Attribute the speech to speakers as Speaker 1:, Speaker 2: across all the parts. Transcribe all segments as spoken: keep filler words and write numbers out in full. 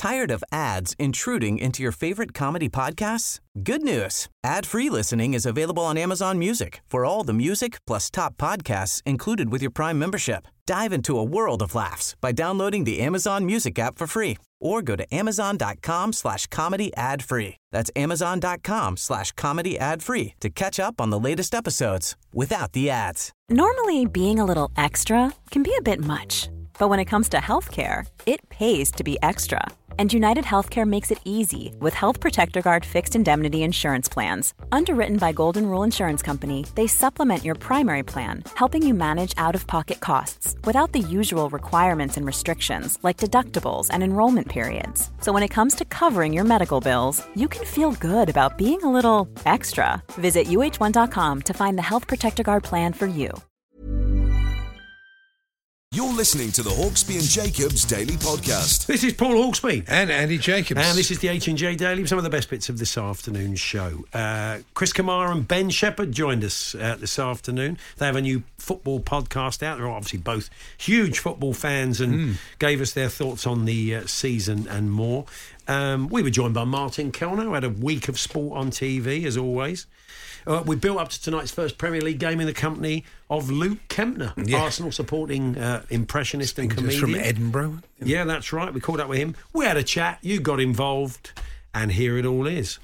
Speaker 1: Tired of ads intruding into your favorite comedy podcasts? Good news. Ad-free listening is available on Amazon Music for all the music plus top podcasts included with your Prime membership. Dive into a world of laughs by downloading the Amazon Music app for free or go to amazon.com slash comedy ad free. That's amazon.com slash comedy ad free to catch up on the latest episodes without the ads.
Speaker 2: Normally, being a little extra can be a bit much. But when it comes to healthcare, it pays to be extra. And United Healthcare makes it easy with Health Protector Guard fixed indemnity insurance plans. Underwritten by Golden Rule Insurance Company, they supplement your primary plan, helping you manage out-of-pocket costs without the usual requirements and restrictions like deductibles and enrollment periods. So when it comes to covering your medical bills, you can feel good about being a little extra. Visit U H one dot com to find the Health Protector Guard plan for you.
Speaker 3: You're listening to the Hawksby and Jacobs Daily Podcast.
Speaker 4: This is Paul Hawksby.
Speaker 5: And Andy Jacobs.
Speaker 4: And this is the H and J Daily. Some of the best bits of this afternoon's show. Uh, Chris Kamara and Ben Shepherd joined us uh, this afternoon. They have a new football podcast out. They're obviously both huge football fans and mm. gave us their thoughts on the uh, season and more. Um, we were joined by Martin Kellner, who had a week of sport on T V, as always. Uh, we built up to tonight's first Premier League game in the company of Luke Kempner, yeah. Arsenal supporting uh, impressionist and comedian.
Speaker 5: From Edinburgh.
Speaker 4: Yeah, that's right. We caught up with him. We had a chat. You got involved. And here it all is.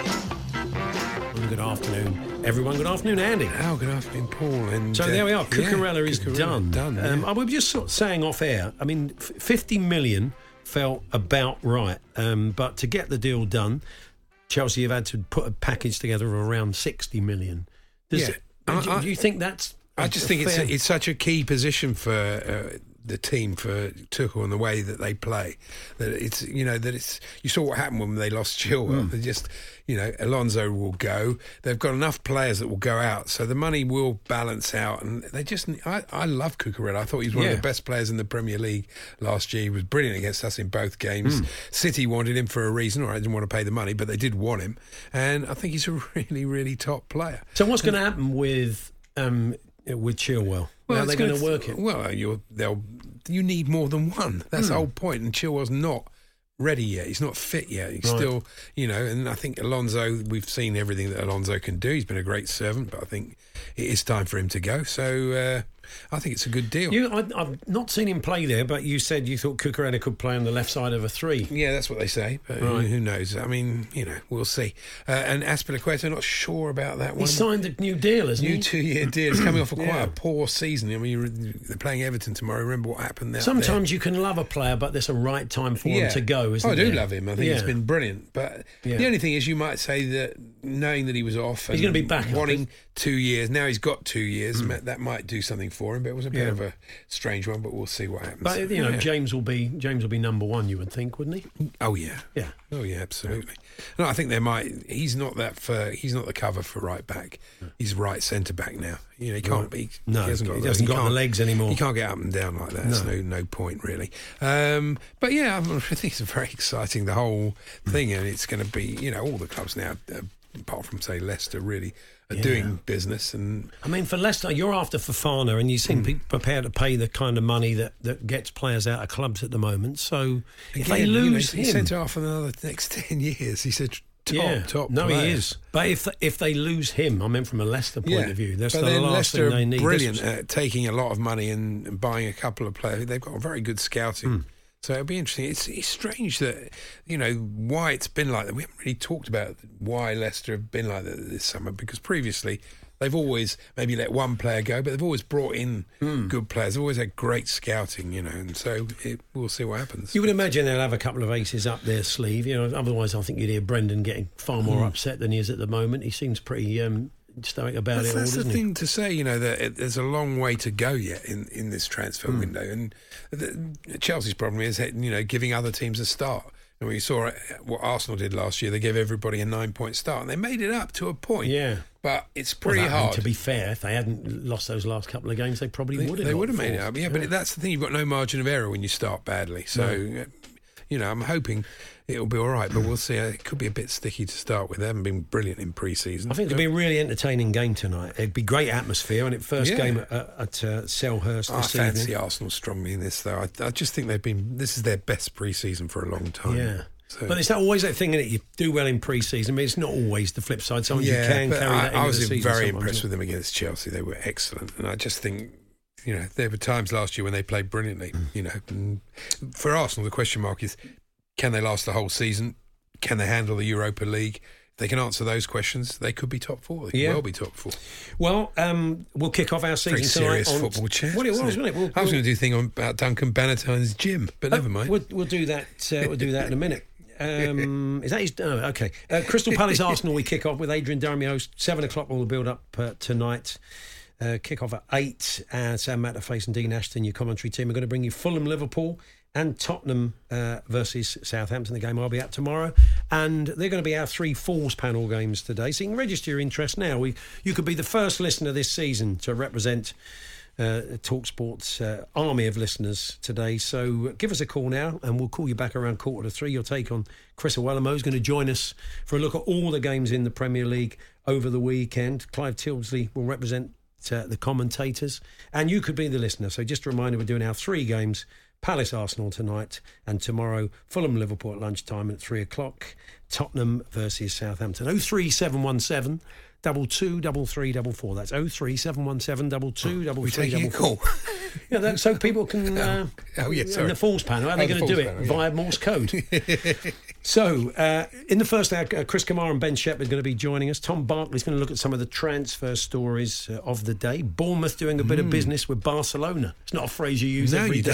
Speaker 4: Good afternoon, everyone. Good afternoon, Andy.
Speaker 5: Oh, good afternoon, Paul. And
Speaker 4: so uh, there we are. Cucurella yeah, is
Speaker 5: Cucurella
Speaker 4: done.
Speaker 5: done yeah.
Speaker 4: um, I was just sort of saying off air, I mean, fifty million felt about right. Um, but to get the deal done, Chelsea have had to put a package together of around sixty million. Does
Speaker 5: yeah.
Speaker 4: it, do,
Speaker 5: I,
Speaker 4: do you think that's
Speaker 5: I just think
Speaker 4: fair...
Speaker 5: it's a, it's such a key position for uh, the team, for Tuchel, and the way that they play, that it's, you know, that it's, you saw what happened when they lost Chilwell. Mm. They just, you know, Alonso will go. They've got enough players that will go out, so the money will balance out. And they just, I, I love Cucurella. I thought he was one yeah. of the best players in the Premier League last year. He was brilliant against us in both games. Mm. City wanted him for a reason, or I didn't want to pay the money, but they did want him. And I think he's a really, really top player.
Speaker 4: So what's going to happen with um, with Chilwell?
Speaker 5: Well,
Speaker 4: How are they going to work it?
Speaker 5: Well, you're, they'll, you need more than one. That's mm. the whole point. And Chilwell's not ready yet. He's not fit yet. He's right. still, you know, and I think Alonso, we've seen everything that Alonso can do. He's been a great servant, but I think it is time for him to go. So uh, I think it's a good deal.
Speaker 4: You, I, I've not seen him play there, but you said you thought Cucurella could play on the left side of a three.
Speaker 5: Yeah, that's what they say, but
Speaker 4: right.
Speaker 5: who knows? I mean, you know, we'll see. Uh, and Azpilicueta, not sure about that one.
Speaker 4: He signed a new deal, hasn't
Speaker 5: new
Speaker 4: he?
Speaker 5: New two-year deal. It's coming off a quite
Speaker 4: yeah.
Speaker 5: a poor season. I mean, you're, they're playing Everton tomorrow. Remember what happened there?
Speaker 4: Sometimes
Speaker 5: there.
Speaker 4: you can love a player, but there's a right time for
Speaker 5: yeah.
Speaker 4: him to go, isn't
Speaker 5: oh, I do
Speaker 4: there?
Speaker 5: love him. I think
Speaker 4: yeah.
Speaker 5: he's been brilliant. But yeah. the only thing is, you might say that knowing that he was off, and
Speaker 4: he's going to be back,
Speaker 5: wanting two years. Now he's got two years.
Speaker 4: Mm.
Speaker 5: That might do something for him. But it was a bit
Speaker 4: yeah.
Speaker 5: of a strange one. But we'll see what happens.
Speaker 4: But you know,
Speaker 5: yeah.
Speaker 4: James will be James will be number one. You would think, wouldn't he?
Speaker 5: Oh yeah,
Speaker 4: yeah.
Speaker 5: Oh yeah, absolutely. No, I think they might. He's not that for. He's not the cover for right back. He's right centre back now. You know, he can't
Speaker 4: right.
Speaker 5: be.
Speaker 4: No,
Speaker 5: he hasn't got,
Speaker 4: he hasn't
Speaker 5: he
Speaker 4: got the legs anymore.
Speaker 5: He can't get up and down like that. There's no, no, no point really. Um, but yeah, I think it's very exciting, the whole thing, and it's going to be. You know, all the clubs now, uh, apart from say Leicester, really. Are yeah. doing business. And
Speaker 4: I mean, for Leicester, you're after Fofana, and you seem mm. prepared to pay the kind of money that, that gets players out of clubs at the moment. So if
Speaker 5: Again,
Speaker 4: they lose
Speaker 5: you know,
Speaker 4: him,
Speaker 5: he's centre half for another next ten years. He's a top
Speaker 4: yeah.
Speaker 5: top.
Speaker 4: No,
Speaker 5: player.
Speaker 4: he is. But if if they lose him, I mean, from a Leicester point
Speaker 5: yeah.
Speaker 4: of view, that's
Speaker 5: but
Speaker 4: the
Speaker 5: then
Speaker 4: last
Speaker 5: Leicester
Speaker 4: thing they need.
Speaker 5: Brilliant
Speaker 4: was...
Speaker 5: at taking a lot of money and, and buying a couple of players. They've got very good scouting. Mm. So it'll be interesting. It's, it's strange that, you know, why it's been like that. We haven't really talked about why Leicester have been like that this summer, because previously they've always maybe let one player go, but they've always brought in mm. good players. They've always had great scouting, you know, and so it, we'll see what happens.
Speaker 4: You would imagine they'll have a couple of aces up their sleeve, you know. Otherwise, I think you'd hear Brendan getting far more mm. upset than he is at the moment. He seems pretty um, stoic about
Speaker 5: that's,
Speaker 4: it all,
Speaker 5: that's
Speaker 4: doesn't
Speaker 5: the
Speaker 4: he?
Speaker 5: thing to say, you know, that it, there's a long way to go yet in, in this transfer
Speaker 4: mm.
Speaker 5: window. And the, Chelsea's problem is, you know, giving other teams a start. And we saw what Arsenal did last year. They gave everybody a nine-point start, and they made it up to a point.
Speaker 4: Yeah.
Speaker 5: But it's pretty
Speaker 4: well, that,
Speaker 5: hard.
Speaker 4: I mean, to be fair, if they hadn't lost those last couple of games, they probably
Speaker 5: they,
Speaker 4: would have.
Speaker 5: They would have
Speaker 4: made
Speaker 5: it up, yeah, yeah. But that's the thing. You've got no margin of error when you start badly. So, no. you know, I'm hoping it'll be all right, but we'll see. It could be a bit sticky to start with. They haven't been brilliant in pre-season.
Speaker 4: I think it'll be a really entertaining game tonight. It'd be great atmosphere, and it first
Speaker 5: Yeah.
Speaker 4: game at, at uh, Selhurst
Speaker 5: I
Speaker 4: this
Speaker 5: fancy
Speaker 4: evening.
Speaker 5: Arsenal strongly in this, though. I, I just think they've been. This is their best pre-season for a long time.
Speaker 4: Yeah.
Speaker 5: So,
Speaker 4: But it's not always that thing that you do well in pre-season. I mean, it's not always the flip side. Sometimes
Speaker 5: yeah,
Speaker 4: you can
Speaker 5: but
Speaker 4: carry
Speaker 5: I,
Speaker 4: that into
Speaker 5: I was
Speaker 4: the season.
Speaker 5: very
Speaker 4: sometimes,
Speaker 5: impressed
Speaker 4: yeah.
Speaker 5: with them against Chelsea. They were excellent, and I just think, you know, there were times last year when they played brilliantly. You know, and for Arsenal, the question mark is, can they last the whole season? Can they handle the Europa League? If they can answer those questions, they could be top four. They could
Speaker 4: Yeah.
Speaker 5: well be top four.
Speaker 4: Well, um, we'll kick off our season
Speaker 5: Very
Speaker 4: tonight.
Speaker 5: serious
Speaker 4: on,
Speaker 5: football chat.
Speaker 4: Well, it was,
Speaker 5: isn't
Speaker 4: wasn't it? We'll,
Speaker 5: I was
Speaker 4: we'll-
Speaker 5: going to do a thing on, about Duncan Bannatyne's gym, but never mind.
Speaker 4: We'll, we'll do that. Uh, we'll do that in a minute. Um, is that his? Oh, okay. Uh, Crystal Palace Arsenal. We kick off with Adrian Durham, your host. Seven o'clock. We'll build up uh, tonight. Uh, kick off at eight. And Sam Matterface and Dean Ashton, your commentary team, are going to bring you Fulham, Liverpool, and Tottenham uh, versus Southampton. The game I'll be at tomorrow, and they're going to be our three Falls panel games today. So you can register your interest now. We you could be the first listener this season to represent Uh, TalkSport's uh, army of listeners today. So give us a call now and we'll call you back around quarter to three. Your take on Chris Owellamo is going to join us for a look at all the games in the Premier League over the weekend. Clive Tildesley will represent uh, the commentators and you could be the listener. So just a reminder, we're doing our three games: Palace Arsenal tonight, and tomorrow Fulham Liverpool at lunchtime at three o'clock. Tottenham versus Southampton. oh three seven one seven double two double three double four. That's oh three seven one seven double two double
Speaker 5: we
Speaker 4: three
Speaker 5: taking
Speaker 4: double
Speaker 5: a
Speaker 4: four.
Speaker 5: call?
Speaker 4: Yeah, that, so people can. Uh,
Speaker 5: Oh, yeah, sorry.
Speaker 4: In the Falls panel, how are they
Speaker 5: Oh, the
Speaker 4: going to do
Speaker 5: Falls
Speaker 4: it?
Speaker 5: panel, yeah.
Speaker 4: Via Morse code. So, uh, in the first hour, uh, Chris Kamara and Ben Shepherd are going to be joining us. Tom Barkley's going to look at some of the transfer stories uh, of the day. Bournemouth doing a bit of business with Barcelona. It's not a phrase you use
Speaker 5: No,
Speaker 4: every
Speaker 5: you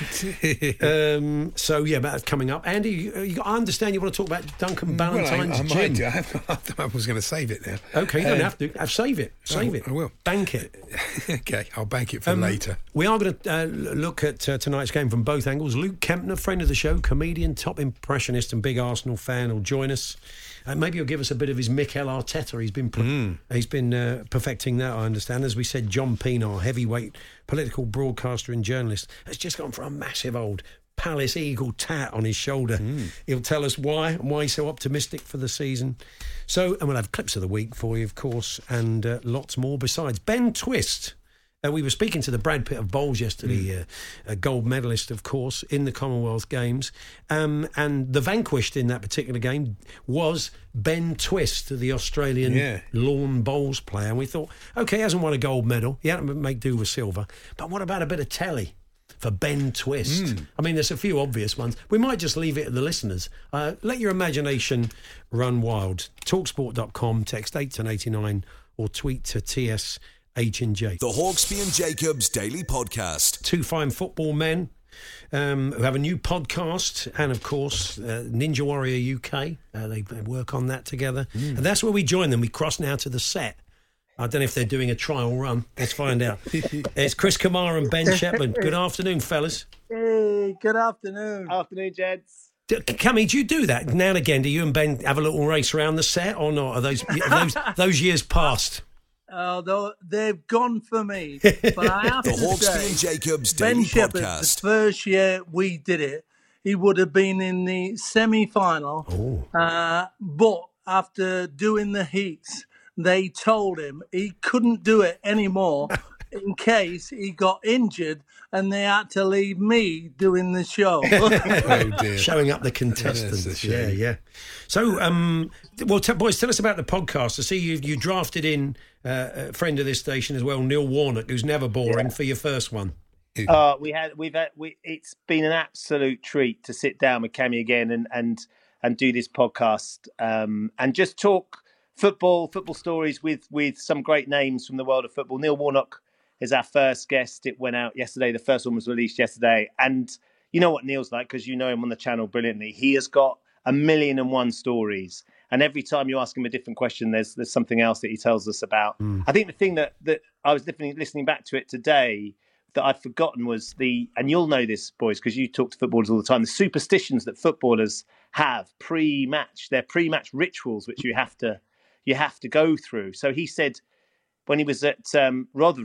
Speaker 4: day.
Speaker 5: don't.
Speaker 4: um, so, yeah, that's coming up. Andy, you, you, got- I understand you want to talk about Duncan
Speaker 5: Well, I,
Speaker 4: Ballantyne's
Speaker 5: I
Speaker 4: gym.
Speaker 5: might do. I, have, I was going to save it now.
Speaker 4: Okay, you don't
Speaker 5: Um,
Speaker 4: have to. Uh, save it. Save
Speaker 5: I-
Speaker 4: it.
Speaker 5: I will.
Speaker 4: Bank it.
Speaker 5: Okay, I'll bank it for
Speaker 4: Um,
Speaker 5: later.
Speaker 4: We are going to uh, look at uh, tonight's game from both angles. Luke Kempner, friend of the show, comedian, top impressionist and big Arsenal fan, will join us. Uh, maybe he'll give us a bit of his Mikel Arteta. He's been
Speaker 5: Mm.
Speaker 4: he's been uh, perfecting that, I understand. As we said, John Pienaar, heavyweight political broadcaster and journalist, has just gone for a massive old Palace Eagle tat on his shoulder.
Speaker 5: Mm.
Speaker 4: He'll tell us why and why he's so optimistic for the season. So, and we'll have clips of the week for you, of course, and uh, lots more besides. Ben Twist. Uh, we were speaking to the Brad Pitt of bowls yesterday,
Speaker 5: Mm.
Speaker 4: uh, a gold medalist, of course, in the Commonwealth Games. Um, and the vanquished in that particular game was Ben Twist, the Australian
Speaker 5: Yeah.
Speaker 4: lawn bowls player. And we thought, OK, he hasn't won a gold medal. He had to make do with silver. But what about a bit of telly for Ben Twist?
Speaker 5: Mm.
Speaker 4: I mean, there's a few obvious ones. We might just leave it to the listeners. Uh, let your imagination run wild. talksport dot com, text eight ten eighty-nine or tweet to T S H and J.
Speaker 3: The Hawksby and Jacobs Daily Podcast.
Speaker 4: Two fine football men um, who have a new podcast, and of course uh, Ninja Warrior U K. Uh, they, they work on that together, and that's where we join them. We cross now to the set. I don't know if they're doing a trial run. Let's find out. It's Chris Kamara and Ben Shepherd. Good afternoon, fellas.
Speaker 6: Hey, good afternoon.
Speaker 7: Afternoon, gents.
Speaker 4: D- Cammy, do you do that now and again? Do you and Ben have a little race around the set, or not? Are those are those those years past?
Speaker 6: Although they've gone for me, but I have
Speaker 3: The
Speaker 6: to
Speaker 3: Hawksby
Speaker 6: say,
Speaker 3: and Jacobs
Speaker 6: Ben
Speaker 3: Daily
Speaker 6: Shepherd, the
Speaker 3: Podcast.
Speaker 6: first year we did it, he would have been in the semi-final.
Speaker 4: Oh.
Speaker 6: Uh, but after doing the heats, they told him he couldn't do it anymore in case he got injured, and they had to leave me doing the show.
Speaker 5: Oh dear.
Speaker 4: Showing up the contestants.
Speaker 5: That's a
Speaker 4: Yeah,
Speaker 5: shame.
Speaker 4: yeah. So, um, well, t- boys, tell us about the podcast. I see you you drafted in uh, a friend of this station as well, Neil Warnock, who's never boring, for your first one.
Speaker 7: Uh, we had we've had, we, it's been an absolute treat to sit down with Cammy again and and and do this podcast um, and just talk football, football stories with with some great names from the world of football. Neil Warnock is our first guest. It went out yesterday. The first one was released yesterday, and you know what Neil's like because you know him on the channel brilliantly. He has got a million and one stories, and every time you ask him a different question, there's there's something else that he tells us about.
Speaker 4: Mm.
Speaker 7: I think the thing that that I was listening listening back to it today that I'd forgotten was the, and you'll know this, boys, because you talk to footballers all the time, the superstitions that footballers have pre-match, their pre-match rituals, which you have to you have to go through. So he said when he was at um, Rotherham,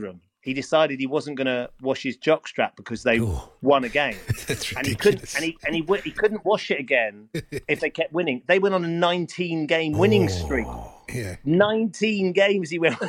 Speaker 7: he decided he wasn't going to wash his jockstrap because they
Speaker 4: Ooh.
Speaker 7: won a game.
Speaker 5: That's
Speaker 7: and he couldn't,
Speaker 5: ridiculous.
Speaker 7: and he and he w- he couldn't wash it again if they kept winning. They went on a nineteen game winning streak.
Speaker 5: Yeah.
Speaker 7: nineteen games he went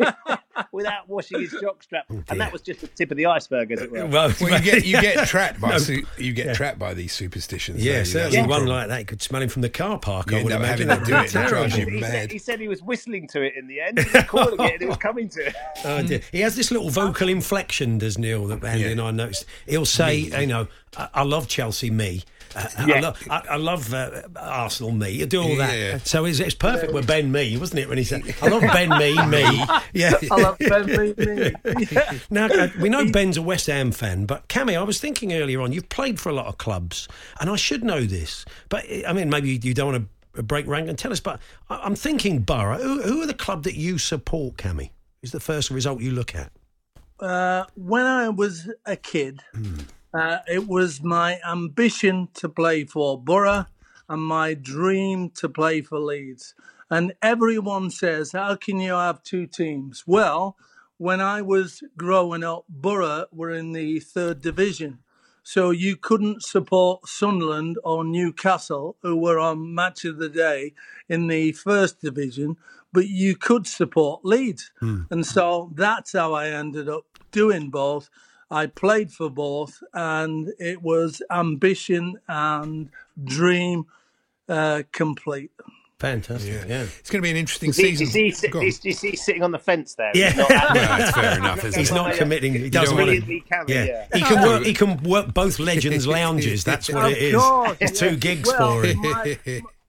Speaker 7: without washing his jockstrap, and that was just the tip of the iceberg, as it were.
Speaker 4: Well,
Speaker 5: Well, you get you get trapped by
Speaker 4: No.
Speaker 5: su- you get
Speaker 4: Yeah.
Speaker 5: trapped by these superstitions.
Speaker 4: Yeah,
Speaker 5: don't you?
Speaker 4: certainly
Speaker 5: That's the
Speaker 4: one
Speaker 5: problem.
Speaker 4: like that. You could smell him from the car park.
Speaker 5: You
Speaker 4: I
Speaker 5: end
Speaker 4: would
Speaker 5: up
Speaker 4: imagine.
Speaker 5: having to do it, and it
Speaker 4: Terrible.
Speaker 5: drives you
Speaker 7: he,
Speaker 5: mad.
Speaker 7: said, he said he was whistling to it in the end. He was calling it, and it was coming to it.
Speaker 4: Oh, dear. He has this little vocal inflection, does Neil, that Andy
Speaker 5: Yeah.
Speaker 4: and I noticed. He'll say, you know, I, I love Chelsea, me. Uh, I,
Speaker 7: Yeah.
Speaker 4: love, I, I love uh, Arsenal, me. You do all that.
Speaker 5: Yeah.
Speaker 4: So it's, it's perfect with Ben, me, wasn't it? When he said, I love Ben, me, me. Yeah.
Speaker 6: I love Ben, me, me. Yeah.
Speaker 4: Now, uh, we know Ben's a West Ham fan, but Cammy, I was thinking earlier on, you've played for a lot of clubs, and I should know this, but I mean, maybe you don't want to break rank and tell us, but I- I'm thinking Borough. Who, who are the club that you support, Cammy? Is the first result you look at?
Speaker 6: Uh, when I was a kid, uh, it was my ambition to play for Borough and my dream to play for Leeds. And everyone says, how can you have two teams? Well, when I was growing up, Borough were in the third division. So you couldn't support Sunderland or Newcastle, who were on Match of the Day in the first division, but you could support Leeds. And so that's how I ended up doing both. I played for both, and it was ambition and dream uh, complete.
Speaker 4: Fantastic, yeah.
Speaker 5: It's going to be an interesting
Speaker 7: Is he,
Speaker 5: season.
Speaker 7: is, he, sit-
Speaker 5: Go on.
Speaker 7: is, is he sitting on the fence there?
Speaker 4: Yeah.
Speaker 7: He's not
Speaker 5: No, it's fair enough. Isn't
Speaker 4: He's
Speaker 5: it?
Speaker 4: not committing. He doesn't
Speaker 5: don't
Speaker 4: want to.
Speaker 7: Brilliantly can,
Speaker 4: Yeah.
Speaker 7: yeah.
Speaker 4: he can work. He can work both Legends lounges. That's what
Speaker 6: Of
Speaker 4: it is.
Speaker 6: course,
Speaker 4: It's
Speaker 6: yeah.
Speaker 4: two gigs
Speaker 6: Well,
Speaker 4: for him.
Speaker 6: My,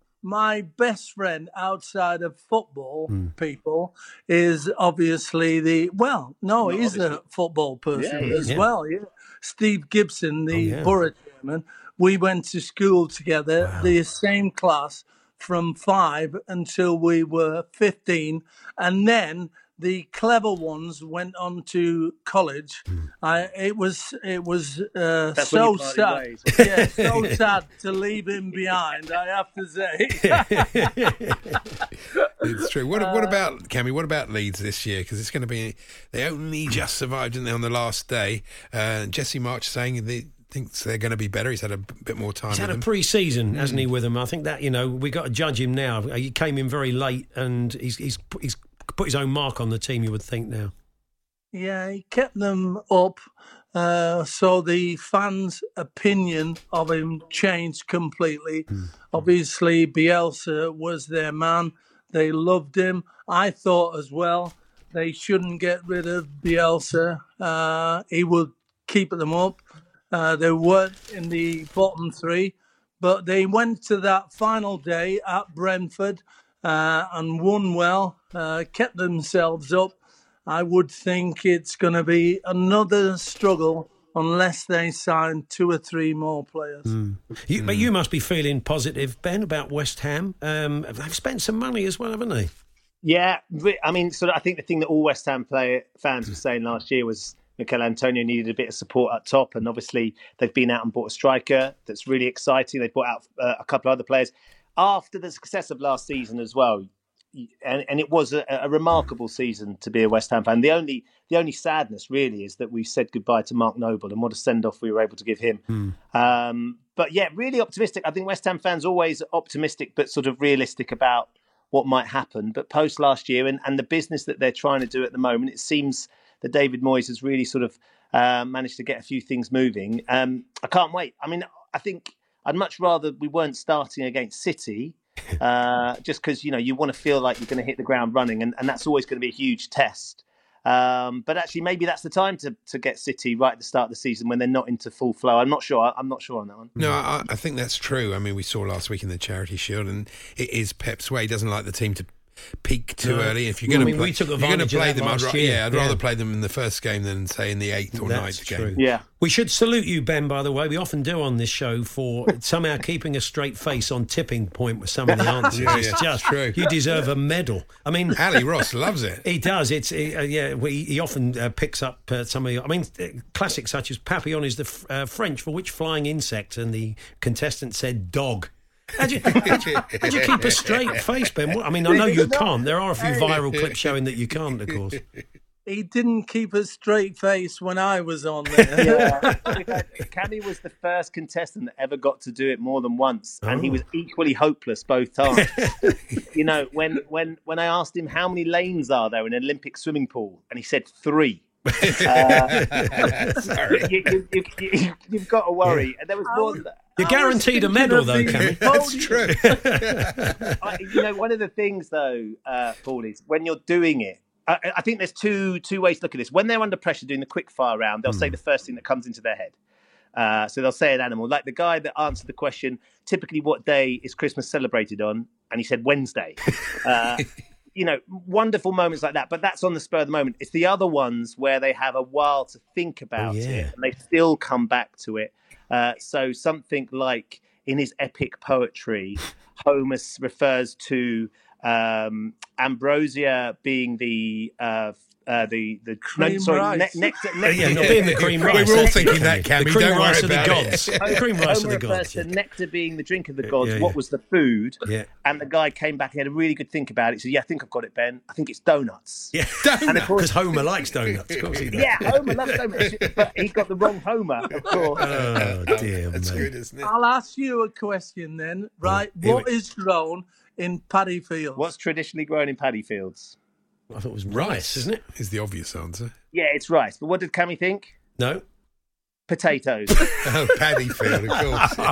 Speaker 6: my best friend outside of football people is obviously the well, no, he's a football person
Speaker 7: Yeah, he
Speaker 6: as
Speaker 4: is.
Speaker 6: well. Yeah, Steve Gibson, the
Speaker 4: Oh, yeah.
Speaker 6: borough chairman. We went to school together, the same class from five until we were fifteen, and then the clever ones went on to college. I, it was it was uh,
Speaker 7: That's when
Speaker 6: so
Speaker 7: you parted
Speaker 6: sad.
Speaker 7: ways.
Speaker 6: Yeah, so sad to leave him behind. I have to say.
Speaker 5: It's true. What, what about Cammy? What about Leeds this year? Because it's going to be. They only just survived, didn't they, on the last day? Uh, Jesse March saying they thinks they're going to be better. He's had a b- bit more time.
Speaker 4: He's
Speaker 5: with
Speaker 4: had a
Speaker 5: them.
Speaker 4: pre-season, hasn't he, with him? I think that, you know, we got to judge him now. He came in very late, and he's he's put- he's put his own mark on the team. You would think now.
Speaker 6: Yeah, he kept them up. Uh, so the fans' opinion of him changed completely. Obviously, Bielsa was their man. They loved him. I thought as well they shouldn't get rid of Bielsa. Uh, he would keep them up. Uh, they weren't in the bottom three, but they went to that final day at Brentford uh, and won well, uh, kept themselves up. I would think it's going to be another struggle unless they sign two or three more players.
Speaker 4: You, But you must be feeling positive, Ben, about West Ham. Um, they've spent some money as well, haven't they?
Speaker 7: Yeah, re- I mean, so I think the thing that all West Ham player fans were saying last year was Mikel Antonio needed a bit of support up top, and obviously they've been out and bought a striker that's really exciting. They've bought out uh, a couple of other players after the success of last season as well. And, and it was a, a remarkable season to be a West Ham fan. The only the only sadness really is that we said goodbye to Mark Noble, and what a send off we were able to give him.
Speaker 4: Hmm.
Speaker 7: Um, but yeah, really optimistic. I think West Ham fans are always optimistic, but sort of realistic about what might happen. But post last year and, and the business that they're trying to do at the moment, it seems that David Moyes has really sort of uh, managed to get a few things moving. Um, I can't wait. I mean, I think I'd much rather we weren't starting against City. Uh, just because, you know, you want to feel like you're going to hit the ground running, and, and that's always going to be a huge test. Um, but actually, maybe that's the time to, to get City right at the start of the season when they're not into full flow. I'm not sure. I'm not sure on that one.
Speaker 5: No, I, I think that's true. I mean, we saw last week in the Charity Shield, and it is Pep's way. He doesn't like the team to peak too
Speaker 4: No.
Speaker 5: early. If you're
Speaker 4: Well,
Speaker 5: going
Speaker 4: I
Speaker 5: to
Speaker 4: mean,
Speaker 5: play,
Speaker 4: we took
Speaker 5: if you're going to
Speaker 4: advantage of
Speaker 5: play
Speaker 4: that
Speaker 5: them, I'd,
Speaker 4: last
Speaker 5: ra-
Speaker 4: year.
Speaker 5: yeah, I'd
Speaker 4: Yeah.
Speaker 5: rather play them in the first game than say in the eighth or
Speaker 4: That's
Speaker 5: ninth
Speaker 4: true.
Speaker 5: game.
Speaker 7: Yeah.
Speaker 4: We should salute you, Ben, by the way. We often do on this show for somehow keeping a straight face on tipping point with some of the answers.
Speaker 5: Yeah,
Speaker 4: it's
Speaker 5: yeah,
Speaker 4: just
Speaker 5: true.
Speaker 4: You deserve a medal. I mean,
Speaker 5: Ali Ross loves it.
Speaker 4: he does. It's uh, yeah. We, he often uh, picks up uh, some of the. I mean, uh, classics such as Papillon is the f- uh, French for which flying insect, and the contestant said dog. How'd you, how'd, you, how'd you keep a straight face, Ben? What- I mean, I know you can't. There are a few viral clips showing that you can't, of course.
Speaker 6: he didn't keep a straight face when I was on there.
Speaker 7: Yeah, Cammy was the first contestant that ever got to do it more than once, and
Speaker 4: Oh.
Speaker 7: he was equally hopeless both times. You know, when when when I asked him how many lanes are there in an Olympic swimming pool, and he said three. uh,
Speaker 5: Sorry.
Speaker 7: you, you, you, you, you've got to worry. And there was more than that.
Speaker 4: You're guaranteed a medal, though, Cammy.
Speaker 5: That's true.
Speaker 7: I, you know, one of the things, though, uh, Paul, is when you're doing it, I, I think there's two two ways to look at this. When they're under pressure doing the quick fire round, they'll say the first thing that comes into their head. Uh, so they'll say an animal, like the guy that answered the question, typically what day is Christmas celebrated on? And he said Wednesday. Uh, you know, wonderful moments like that. But that's on the spur of the moment. It's the other ones where they have a while to think about
Speaker 4: Oh, yeah.
Speaker 7: it and they still come back to it. Uh, so something like in his epic poetry, Homer refers to um, ambrosia being the uh, uh, the the
Speaker 6: Cream
Speaker 7: sorry,
Speaker 6: rice.
Speaker 7: ne- nectar, nectar,
Speaker 4: Yeah, not being the cream
Speaker 5: We
Speaker 4: rice.
Speaker 5: were all
Speaker 4: that's
Speaker 5: thinking
Speaker 4: it,
Speaker 5: that,
Speaker 4: Cammy.
Speaker 5: Cammy.
Speaker 4: The cream
Speaker 5: Don't
Speaker 4: rice
Speaker 5: worry
Speaker 4: of the
Speaker 5: about it.
Speaker 4: gods. The cream rice of
Speaker 7: Homer
Speaker 4: the
Speaker 7: refers
Speaker 4: gods.
Speaker 7: to
Speaker 4: yeah.
Speaker 7: nectar being the drink of the gods.
Speaker 4: yeah,
Speaker 7: What
Speaker 4: yeah.
Speaker 7: was the food?
Speaker 4: Yeah.
Speaker 7: And the guy came back. He had a really good think about it. He said, "Yeah, I think I've got it, Ben. I think it's donuts."
Speaker 4: Yeah,
Speaker 7: And of course,
Speaker 4: because Homer likes donuts. Of course he does.
Speaker 7: yeah, Homer loves donuts, but he got the wrong Homer, of course.
Speaker 4: Oh, dear
Speaker 5: That's
Speaker 4: me.
Speaker 5: good, isn't it?
Speaker 6: I'll ask you a question then. Right,
Speaker 4: here
Speaker 6: what
Speaker 4: we-
Speaker 6: is grown in paddy fields?
Speaker 7: What's traditionally grown in paddy fields?
Speaker 4: I thought it was rice, isn't it?
Speaker 5: Is the obvious answer.
Speaker 7: Yeah, it's rice. But what did Cammy think?
Speaker 4: No.
Speaker 7: Potatoes.
Speaker 5: Oh, paddy field, of course.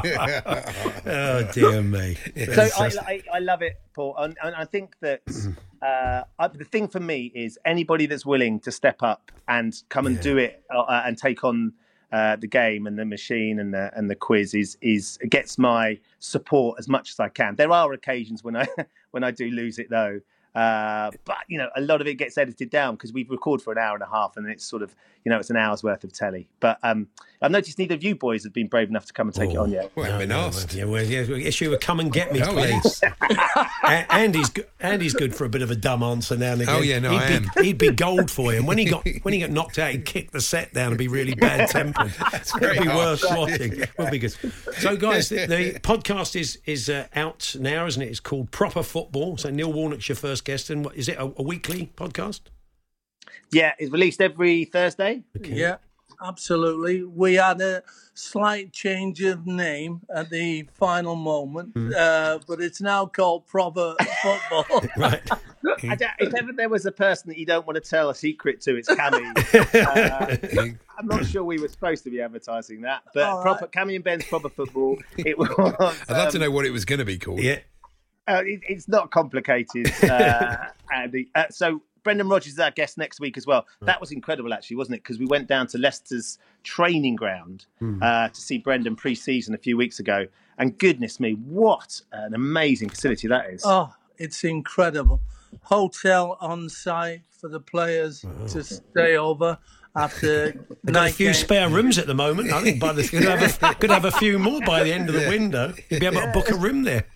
Speaker 4: Oh, dear me.
Speaker 7: So I, I, I love it, Paul, and, and I think that uh, I, the thing for me is anybody that's willing to step up and come and
Speaker 4: Yeah.
Speaker 7: do it uh, and take on uh, the game and the machine and the and the quiz is is gets my support as much as I can. There are occasions when I when I do lose it though. Uh, but you know, a lot of it gets edited down because we record for an hour and a half, and it's sort of, you know, it's an hour's worth of telly. But um, I've noticed neither of you boys have been brave enough to come and take it on yet.
Speaker 5: Well, I've been asked.
Speaker 4: Yeah, well, yeah, well, issue a come and get me,
Speaker 5: Oh,
Speaker 4: please. A- Andy's go- Andy's good for a bit of a dumb answer now and again.
Speaker 5: Oh, yeah, no,
Speaker 4: he'd
Speaker 5: I
Speaker 4: be,
Speaker 5: am.
Speaker 4: He'd be gold for you. And when he got when he got knocked out, he'd kick the set down and be really bad tempered. It'd
Speaker 5: very
Speaker 4: be
Speaker 5: harsh.
Speaker 4: worth watching. Would be good. So, guys, the, the podcast is is uh, out now, isn't it? It's called Proper Football. So Neil Warnock's your first guest, and what is it? A, a weekly podcast?
Speaker 7: Yeah, it's released every Thursday.
Speaker 6: Yeah, absolutely. We had a slight change of name at the final moment,
Speaker 4: Hmm.
Speaker 6: uh, but it's now called Proper Football.
Speaker 4: Right.
Speaker 7: I don't- if ever there was a person that you don't want to tell a secret to, it's Cammy. uh, I'm not sure we were supposed to be advertising that, but
Speaker 6: All right.
Speaker 7: proper Cammy and Ben's Proper Football. It was.
Speaker 5: I'd love to
Speaker 7: um,
Speaker 5: know what it was going to be called.
Speaker 4: Yeah.
Speaker 7: Uh, it, it's not complicated, uh, Andy. Uh, so Brendan Rodgers is our guest next week as well. That was incredible, actually, wasn't it? Because we went down to Leicester's training ground uh, to see Brendan pre-season a few weeks ago. And goodness me, what an amazing facility that is.
Speaker 6: Oh, it's incredible. Hotel on site for the players to stay over after
Speaker 4: They've got a
Speaker 6: night
Speaker 4: few
Speaker 6: game.
Speaker 4: spare rooms at the moment. I think by the could have a, could have a few more by the end of the window. You'd be able to book a room there.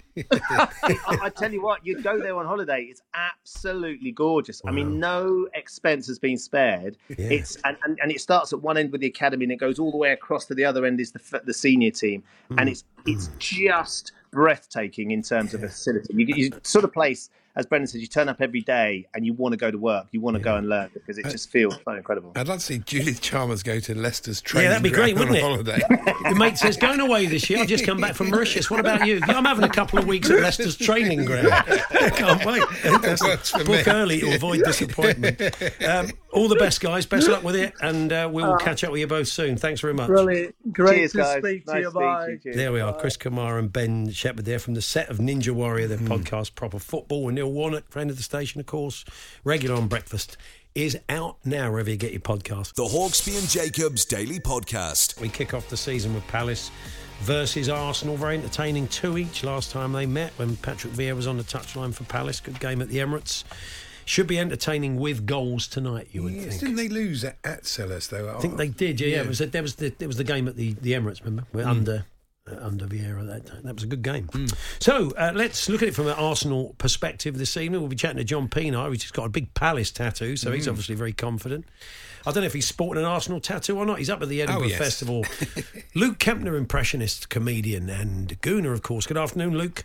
Speaker 7: I, I tell you what, you'd go there on holiday. It's absolutely gorgeous. I mean, no expense has been spared. It's and, and, and it starts at one end with the academy, and it goes all the way across to the other end is the f- the senior team, and it's it's just breathtaking in terms of a facility. You, you sort of place, as Brendan says, you turn up every day and you want to go to work, you want to go and learn because it just feels so incredible.
Speaker 5: I'd love to see Judith Chalmers go to Leicester's training
Speaker 4: that'd be great,
Speaker 5: ground on
Speaker 4: wouldn't
Speaker 5: holiday.
Speaker 4: Your mate says, going away this year. I've just come back from Mauritius. What about you? Yeah, I'm having a couple of weeks at Leicester's training ground. I can't wait.
Speaker 5: That works for
Speaker 4: Book
Speaker 5: me.
Speaker 4: early to avoid disappointment. Um, all the best, guys. Best luck with it, and uh, we will catch up with you both soon. Thanks very much.
Speaker 6: Brilliant. Great
Speaker 7: Cheers,
Speaker 6: to
Speaker 7: guys.
Speaker 6: speak
Speaker 7: Nice
Speaker 6: to you.
Speaker 7: speak
Speaker 6: Bye.
Speaker 7: to you. Cheers.
Speaker 4: There we are, Chris Kamara and Ben Shepherd there from the set of Ninja Warrior, their podcast, Proper Football, with Neil Warnock, friend of the station, of course, regular on breakfast, is out now wherever you get your podcast.
Speaker 3: The Hawksby and Jacobs Daily Podcast.
Speaker 4: We kick off the season with Palace versus Arsenal. Very entertaining, two each last time they met when Patrick Vieira was on the touchline for Palace. Good game at the Emirates. Should be entertaining with goals tonight, you would
Speaker 5: Yes,
Speaker 4: think.
Speaker 5: didn't they lose at, at Sellers though?
Speaker 4: I think they did, yeah. yeah. It was a, there was the there was the game at the, the Emirates, remember? We're under uh, under Vieira that time. That was a good game. So uh, let's look at it from an Arsenal perspective this evening. We'll be chatting to John Pienaar, who's just got a big Palace tattoo, so he's obviously very confident. I don't know if he's sporting an Arsenal tattoo or not. He's up at the Edinburgh
Speaker 5: Oh, yes.
Speaker 4: Festival. Luke Kempner, impressionist, comedian, and Gooner, of course. Good afternoon, Luke.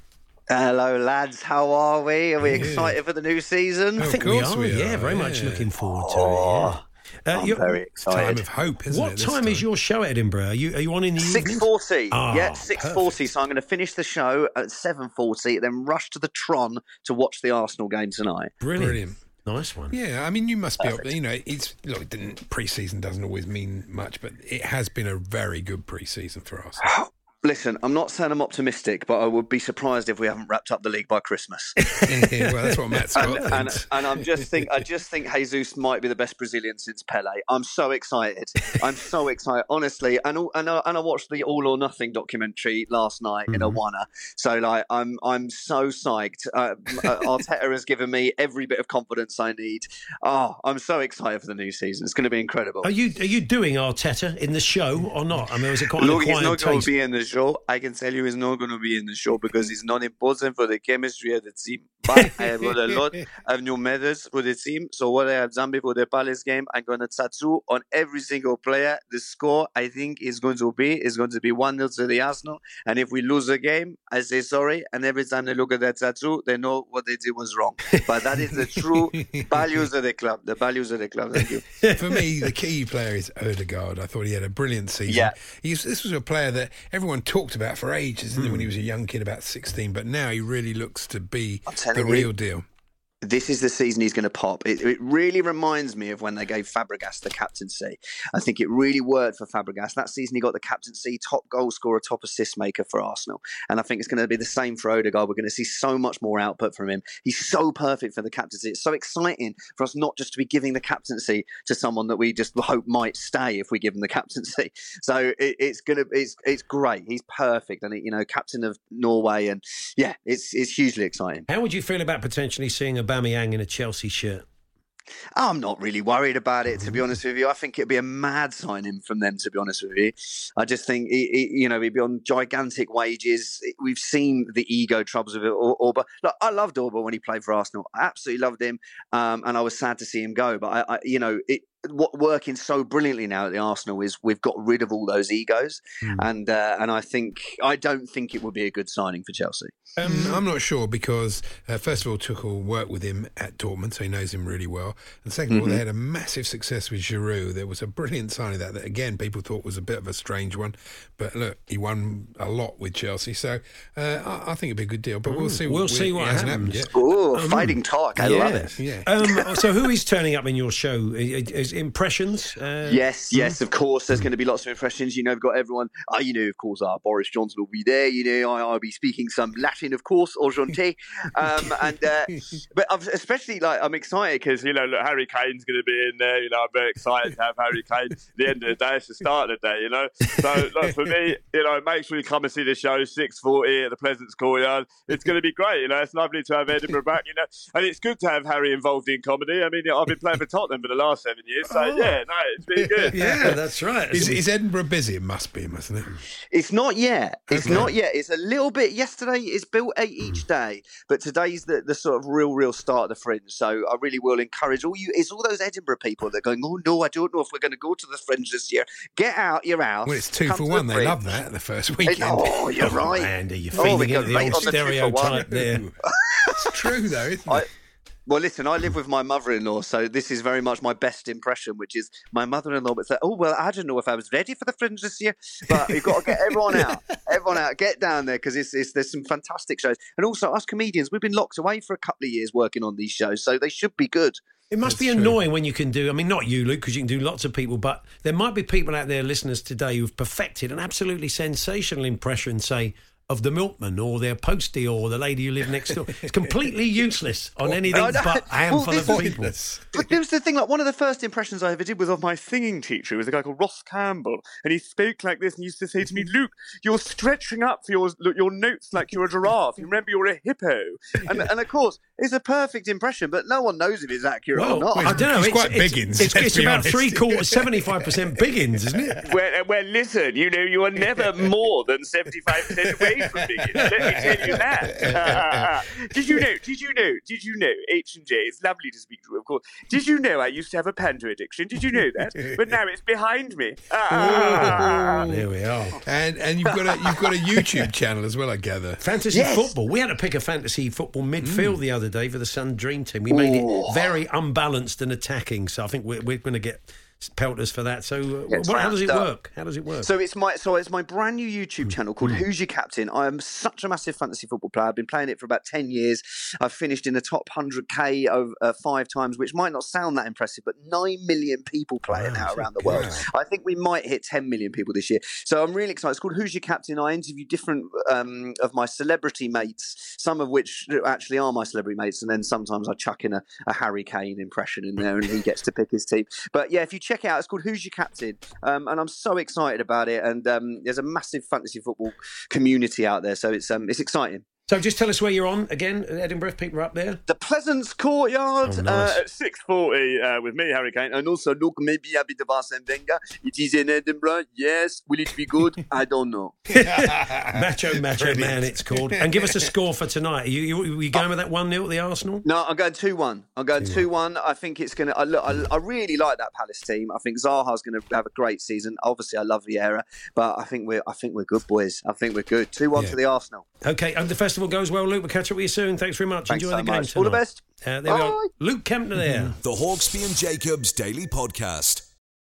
Speaker 8: Hello, lads. How are we? Are we excited for the new season?
Speaker 4: I think
Speaker 5: of
Speaker 4: we
Speaker 5: course
Speaker 4: are,
Speaker 5: we
Speaker 4: yeah,
Speaker 5: are,
Speaker 4: very much
Speaker 5: yeah.
Speaker 4: looking forward to
Speaker 8: Oh,
Speaker 4: it. Yeah. Uh,
Speaker 8: I'm
Speaker 4: you're-
Speaker 8: very
Speaker 5: Time
Speaker 8: excited.
Speaker 5: of hope, isn't it?
Speaker 4: what
Speaker 5: this
Speaker 4: time is your show at Edinburgh? Are you are you on in the
Speaker 8: Six
Speaker 4: evenings?
Speaker 8: forty.
Speaker 4: Ah,
Speaker 8: yeah, six forty.
Speaker 4: perfect.
Speaker 8: So I'm going to finish the show at seven forty, then rush to the Tron to watch the Arsenal game tonight.
Speaker 4: Brilliant.
Speaker 5: Brilliant.
Speaker 4: Nice one.
Speaker 5: Yeah, I mean, you must be up. You know, it's look. It didn't pre-season doesn't always mean much, but it has been a very good pre-season for us.
Speaker 8: Listen, I'm not saying I'm optimistic, but I would be surprised if we haven't wrapped up the league by Christmas.
Speaker 5: Yeah, well, that's what Matt Scott
Speaker 8: and, and,
Speaker 5: thinks.
Speaker 8: and I'm just think I just think Jesus might be the best Brazilian since Pele. I'm so excited. I'm so excited, honestly. And all- and I, and I watched the All or Nothing documentary last night in Awana. So like I'm I'm so psyched. Uh, Arteta has given me every bit of confidence I need. Oh, I'm so excited for the new season. It's going to be incredible.
Speaker 4: Are you are you doing Arteta in the show or not? I mean, was it quite
Speaker 8: Look,
Speaker 4: a
Speaker 8: he's
Speaker 4: quiet
Speaker 8: not going
Speaker 4: taste?
Speaker 8: to be in the show. I can tell you he's not going to be in the show because he's not important for the chemistry of the team. But I have got a lot of new medals for the team. So what I have done before the Palace game, I'm going to tattoo on every single player. The score, I think, is going to be is going to be one nil to the Arsenal. And if we lose a game, I say sorry. And every time they look at that tattoo, they know what they did was wrong. But that is the true values of the club. The values of the club. Thank you.
Speaker 5: For me, the key player is Odegaard. I thought he had a brilliant season.
Speaker 8: Yeah.
Speaker 5: He's, this was a player that everyone talked about for ages, isn't it,
Speaker 8: Hmm.
Speaker 5: when he was a young kid, about sixteen. But now he really looks to be
Speaker 8: I'm telling
Speaker 5: the
Speaker 8: you.
Speaker 5: real deal.
Speaker 8: This is the season he's going to pop. It, it really reminds me of when they gave Fabregas the captaincy. I think it really worked for Fabregas. That season he got the captaincy, top goal scorer, top assist maker for Arsenal. And I think it's going to be the same for Odegaard. We're going to see so much more output from him. He's so perfect for the captaincy. It's so exciting for us not just to be giving the captaincy to someone that we just hope might stay if we give him the captaincy. So it, it's going to it's it's great. He's perfect, and you know, captain of Norway, and yeah, it's it's hugely exciting.
Speaker 4: How would you feel about potentially seeing Aubameyang in a Chelsea shirt?
Speaker 8: I'm not really worried about it, to be honest with you. I think it'd be a mad signing from them, to be honest with you. I just think, he, he, you know, he'd be on gigantic wages. We've seen the ego troubles of Orba. Look, I loved Orba when he played for Arsenal. I absolutely loved him, um, and I was sad to see him go. But, I, I, you know, it, what working so brilliantly now at the Arsenal is we've got rid of all those egos, mm. and uh, and I think I don't think it would be a good signing for Chelsea.
Speaker 5: Um, I'm not sure because uh, first of all, Tuchel worked with him at Dortmund, so he knows him really well. And second of all,
Speaker 8: Mm-hmm.
Speaker 5: they had a massive success with Giroud. There was a brilliant signing that that again people thought was a bit of a strange one, but look, he won a lot with Chelsea, so uh, I, I think it'd be a good deal. But we'll see.
Speaker 4: We'll
Speaker 5: what,
Speaker 4: see what
Speaker 5: it hasn't
Speaker 4: happens.
Speaker 5: happened yet.
Speaker 8: Oh, um, fighting talk! I
Speaker 4: yeah.
Speaker 8: love it.
Speaker 5: Yeah.
Speaker 4: Um, so who is turning up in your show? Is impressions? Uh,
Speaker 8: Yes, yes, of course. There's going to be lots of impressions. You know, we've got everyone. Uh, you know, of course, uh, Boris Johnson will be there. You know, I, I'll be speaking some Latin, of course, Argentine. Um, and uh, but I've, especially like I'm excited because you know, look, Harry Kane's going to be in there. You know, I'm very excited to have Harry Kane. At the end of the day, it's the start of the day. You know, so like, for me, you know, make sure you come and see the show six forty at the Pleasance Courtyard. It's going to be great. You know, it's lovely to have Edinburgh back. You know, and it's good to have Harry involved in comedy. I mean, I've been playing for Tottenham for the last seven years, so
Speaker 4: Oh.
Speaker 8: yeah, no, it's been good.
Speaker 4: Yeah, that's right.
Speaker 5: Is, is Edinburgh busy? It must be, mustn't it?
Speaker 8: It's not yet. It's
Speaker 5: Okay.
Speaker 8: not yet. It's a little bit. Yesterday, it's built eight each day, but today's the, the sort of real, real start of the Fringe. So I really will encourage all you. It's all those Edinburgh people that are going, oh no, I don't know if we're going to go to the Fringe this year. Get out your house.
Speaker 5: Well, it's two
Speaker 8: come
Speaker 5: for
Speaker 8: to
Speaker 5: one.
Speaker 8: the
Speaker 5: They
Speaker 8: Fringe.
Speaker 5: love that the first
Speaker 8: It's-
Speaker 5: weekend.
Speaker 8: Oh, you're
Speaker 4: Oh,
Speaker 8: right.
Speaker 4: Andy, you're
Speaker 8: Oh, we
Speaker 4: feeding
Speaker 8: go
Speaker 4: into the
Speaker 8: right
Speaker 4: old
Speaker 8: on the two for one.
Speaker 4: stereotype there.
Speaker 5: It's true though, isn't
Speaker 8: I,
Speaker 5: it?
Speaker 8: well, listen, I live with my mother-in-law, so this is very much my best impression, which is my mother-in-law would say, oh, well, I don't know if I was ready for the Fringe this year, but you've got to get everyone out. Everyone out. Get down there because it's, it's, there's some fantastic shows. And also, us comedians, we've been locked away for a couple of years working on these shows, so they should be good.
Speaker 4: It must
Speaker 5: That's
Speaker 4: be
Speaker 5: true.
Speaker 4: annoying when you can do, I mean, not you, Luke, because you can do lots of people, but there might be people out there, listeners today, who've perfected an absolutely sensational impression, say, of the milkman or their postie or the lady who lived next door. It's completely useless on anything
Speaker 8: I know.
Speaker 4: but a handful
Speaker 8: Well,
Speaker 4: of
Speaker 8: this-
Speaker 4: people.
Speaker 8: But there was the thing, like one of the first impressions I ever did was of my singing teacher, who was a guy called Ross Campbell, and he spoke like this and he used to say to me, Luke, you're stretching up for your your notes like you're a giraffe. You remember you're a hippo. And, and of course, it's a perfect impression, but no one knows if it's accurate
Speaker 4: Well,
Speaker 8: or not.
Speaker 4: I don't know.
Speaker 5: It's
Speaker 4: It's,
Speaker 5: quite
Speaker 4: it's,
Speaker 5: Biggins,
Speaker 4: It's,
Speaker 5: let's
Speaker 4: it's
Speaker 5: be
Speaker 4: about
Speaker 5: honest.
Speaker 4: three quarters, seventy-five percent Biggins, isn't it?
Speaker 8: Well, well, listen, you know, you are never more than seventy-five percent away from me. Let me tell you that. Did you know? Did you know? Did you know? H and J. It's lovely to speak to you, of course. Did you know I used to have a Panda addiction? Did you know that? But now it's behind me.
Speaker 4: There we are.
Speaker 5: And and you've got a you've got a YouTube channel as well, I gather.
Speaker 4: Fantasy
Speaker 8: Yes.
Speaker 4: football. We had to pick a fantasy football midfield mm. the other day for the Sun Dream Team. We made
Speaker 8: oh.
Speaker 4: it very unbalanced and attacking. So I think we're, we're going to get pelters for that. So uh,
Speaker 8: yeah,
Speaker 4: what, how does it work? How does it work?
Speaker 8: So it's my so it's my brand new YouTube channel called mm. Who's Your Captain. I am such a massive fantasy football player. I've been playing it for about ten years. I've finished in the top one hundred K over, uh, five times, which might not sound that impressive, but nine million people play it now around the world. I think we might hit ten million people this year. So I'm really excited. It's called Who's Your Captain. I interview different um, of my celebrity mates, some of which actually are my celebrity mates, and then sometimes I chuck in a, a Harry Kane impression in there and he gets to pick his team. But yeah, if you check it out, it's called Who's Your Captain, um, and I'm so excited about it. And um, there's a massive fantasy football community out there, so it's um, it's exciting.
Speaker 4: So just tell us where you're on again, Edinburgh. If people are up there,
Speaker 8: the Pleasance Courtyard
Speaker 4: oh, nice.
Speaker 8: uh, at six forty uh, with me, Harry Kane, and also look, maybe a bit of Arsene Wenger. It is in Edinburgh. Yes, will it be good? I don't know.
Speaker 4: Macho Macho Brilliant. Man, it's called. And give us a score for tonight. Are you, you, are you going with that one nil at the Arsenal?
Speaker 8: No, I'm going two one. I'm going two one. I think it's going to. I, look, I, I really like that Palace team. I think Zaha's going to have a great season. Obviously, I love Vieira, but I think we're. I think we're good, boys. I think we're good. Two one yeah. to the Arsenal.
Speaker 4: Okay, and the festival goes well, Luke. We'll catch up with you soon. Thanks very much.
Speaker 8: Thanks
Speaker 4: Enjoy
Speaker 8: so
Speaker 4: the game
Speaker 8: much.
Speaker 4: tonight.
Speaker 8: All the best.
Speaker 4: Uh, there
Speaker 8: Bye.
Speaker 4: we are. Luke Kempner there.
Speaker 3: The Hawksby and Jacobs Daily Podcast.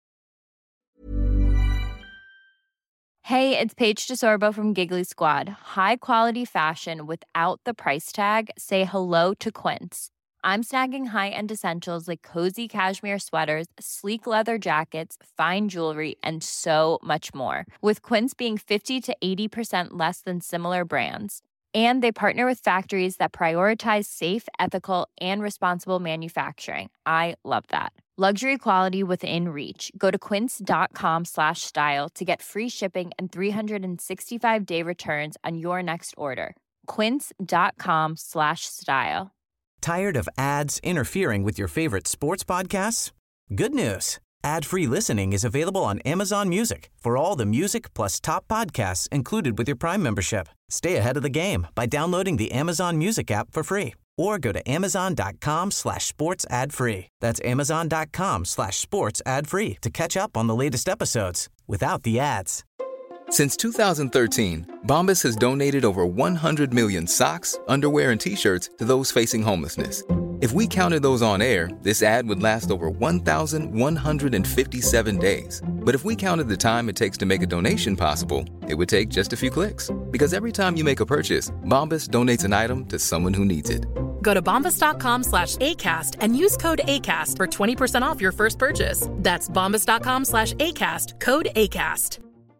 Speaker 9: Hey, it's Paige DeSorbo from Giggly Squad. High quality fashion without the price tag. Say hello to Quince. I'm snagging high-end essentials like cozy cashmere sweaters, sleek leather jackets, fine jewelry, and so much more. With Quince being fifty to eighty percent less than similar brands. And they partner with factories that prioritize safe, ethical, and responsible manufacturing. I love that. Luxury quality within reach. Go to quince.com slash style to get free shipping and three sixty-five day returns on your next order. Quince.com slash style.
Speaker 1: Tired of ads interfering with your favorite sports podcasts? Good news. Ad-free listening is available on Amazon Music for all the music plus top podcasts included with your Prime membership. Stay ahead of the game by downloading the Amazon Music app for free or go to amazon.com slash sports ad free. That's amazon.com slash sports ad free to catch up on the latest episodes without the ads.
Speaker 10: Since two thousand thirteen, Bombas has donated over one hundred million socks, underwear, and T-shirts to those facing homelessness. If we counted those on air, this ad would last over one thousand one hundred fifty-seven days. But if we counted the time it takes to make a donation possible, it would take just a few clicks. Because every time you make a purchase, Bombas donates an item to someone who needs it.
Speaker 11: Go to bombas.com slash ACAST and use code ACAST for twenty percent off your first purchase. That's bombas.com slash ACAST, code ACAST.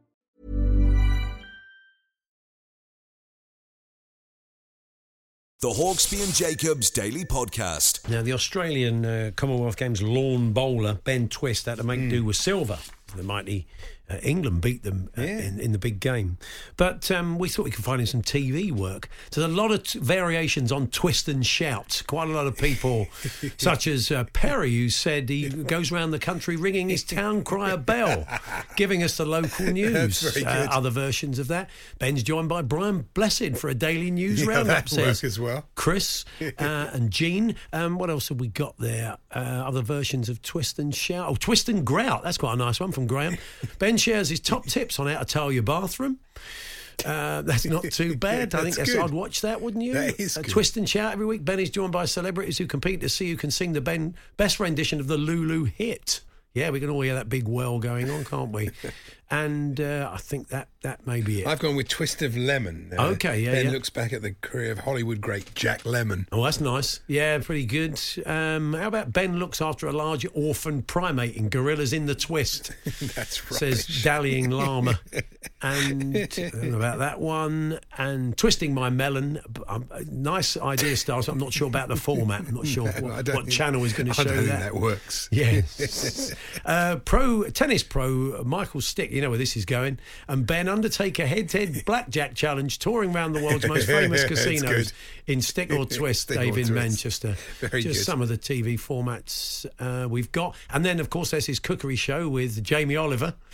Speaker 3: The Hawksby and Jacobs Daily Podcast.
Speaker 4: Now, the Australian uh, Commonwealth Games lawn bowler, Ben Twist, had to make mm. do with silver. The mighty uh, England beat them uh, yeah. in, in the big game. But um, we thought we could find him some T V work. There's a lot of t- variations on Twist and Shout. Quite a lot of people, such as uh, Perry, who said he goes around the country ringing his town crier bell, giving us the local news. Uh, other versions of that. Ben's joined by Brian Blessed for a daily news
Speaker 5: yeah,
Speaker 4: roundup, says
Speaker 5: as well.
Speaker 4: Chris uh, and Jean. Um, what else have we got there? Uh, other versions of Twist and Shout. Oh, Twist and Grout. That's quite a nice one from Graham. Ben shares his top tips on how to tile your bathroom. Uh, that's not too bad. I think that's, I'd watch that, wouldn't you?
Speaker 5: That is
Speaker 4: uh,
Speaker 5: good.
Speaker 4: Twist and Shout every week. Ben is joined by celebrities who compete to see who can sing the Ben best rendition of the Lulu hit. Yeah, we can all hear that big well going on, can't we? And uh, I think that, that may be it.
Speaker 5: I've gone with Twist of Lemon. Uh,
Speaker 4: okay, yeah.
Speaker 5: Ben
Speaker 4: yeah.
Speaker 5: looks back at the career of Hollywood great Jack Lemmon.
Speaker 4: Oh, that's nice. Yeah, pretty good. Um, how about Ben looks after a large orphan primate in Gorillas in the Twist?
Speaker 5: That's right.
Speaker 4: Says Dallying Llama. And I don't know about that one. And Twisting My Melon. Um, nice idea, Stars. I'm not sure about the format. I'm not sure
Speaker 5: no,
Speaker 4: what,
Speaker 5: what
Speaker 4: think, channel is going to show
Speaker 5: I don't
Speaker 4: that.
Speaker 5: think that works.
Speaker 4: Yes. uh, pro tennis pro Michael Stick. You know where this is going. And Ben Undertaker head-to-head blackjack challenge, touring around the world's most famous casinos in Stick or Twist,
Speaker 5: Stick
Speaker 4: Dave
Speaker 5: or
Speaker 4: in
Speaker 5: twist.
Speaker 4: Manchester.
Speaker 5: Very
Speaker 4: Just
Speaker 5: good.
Speaker 4: some of the T V formats uh, we've got. And then, of course, there's his cookery show with Jamie Oliver.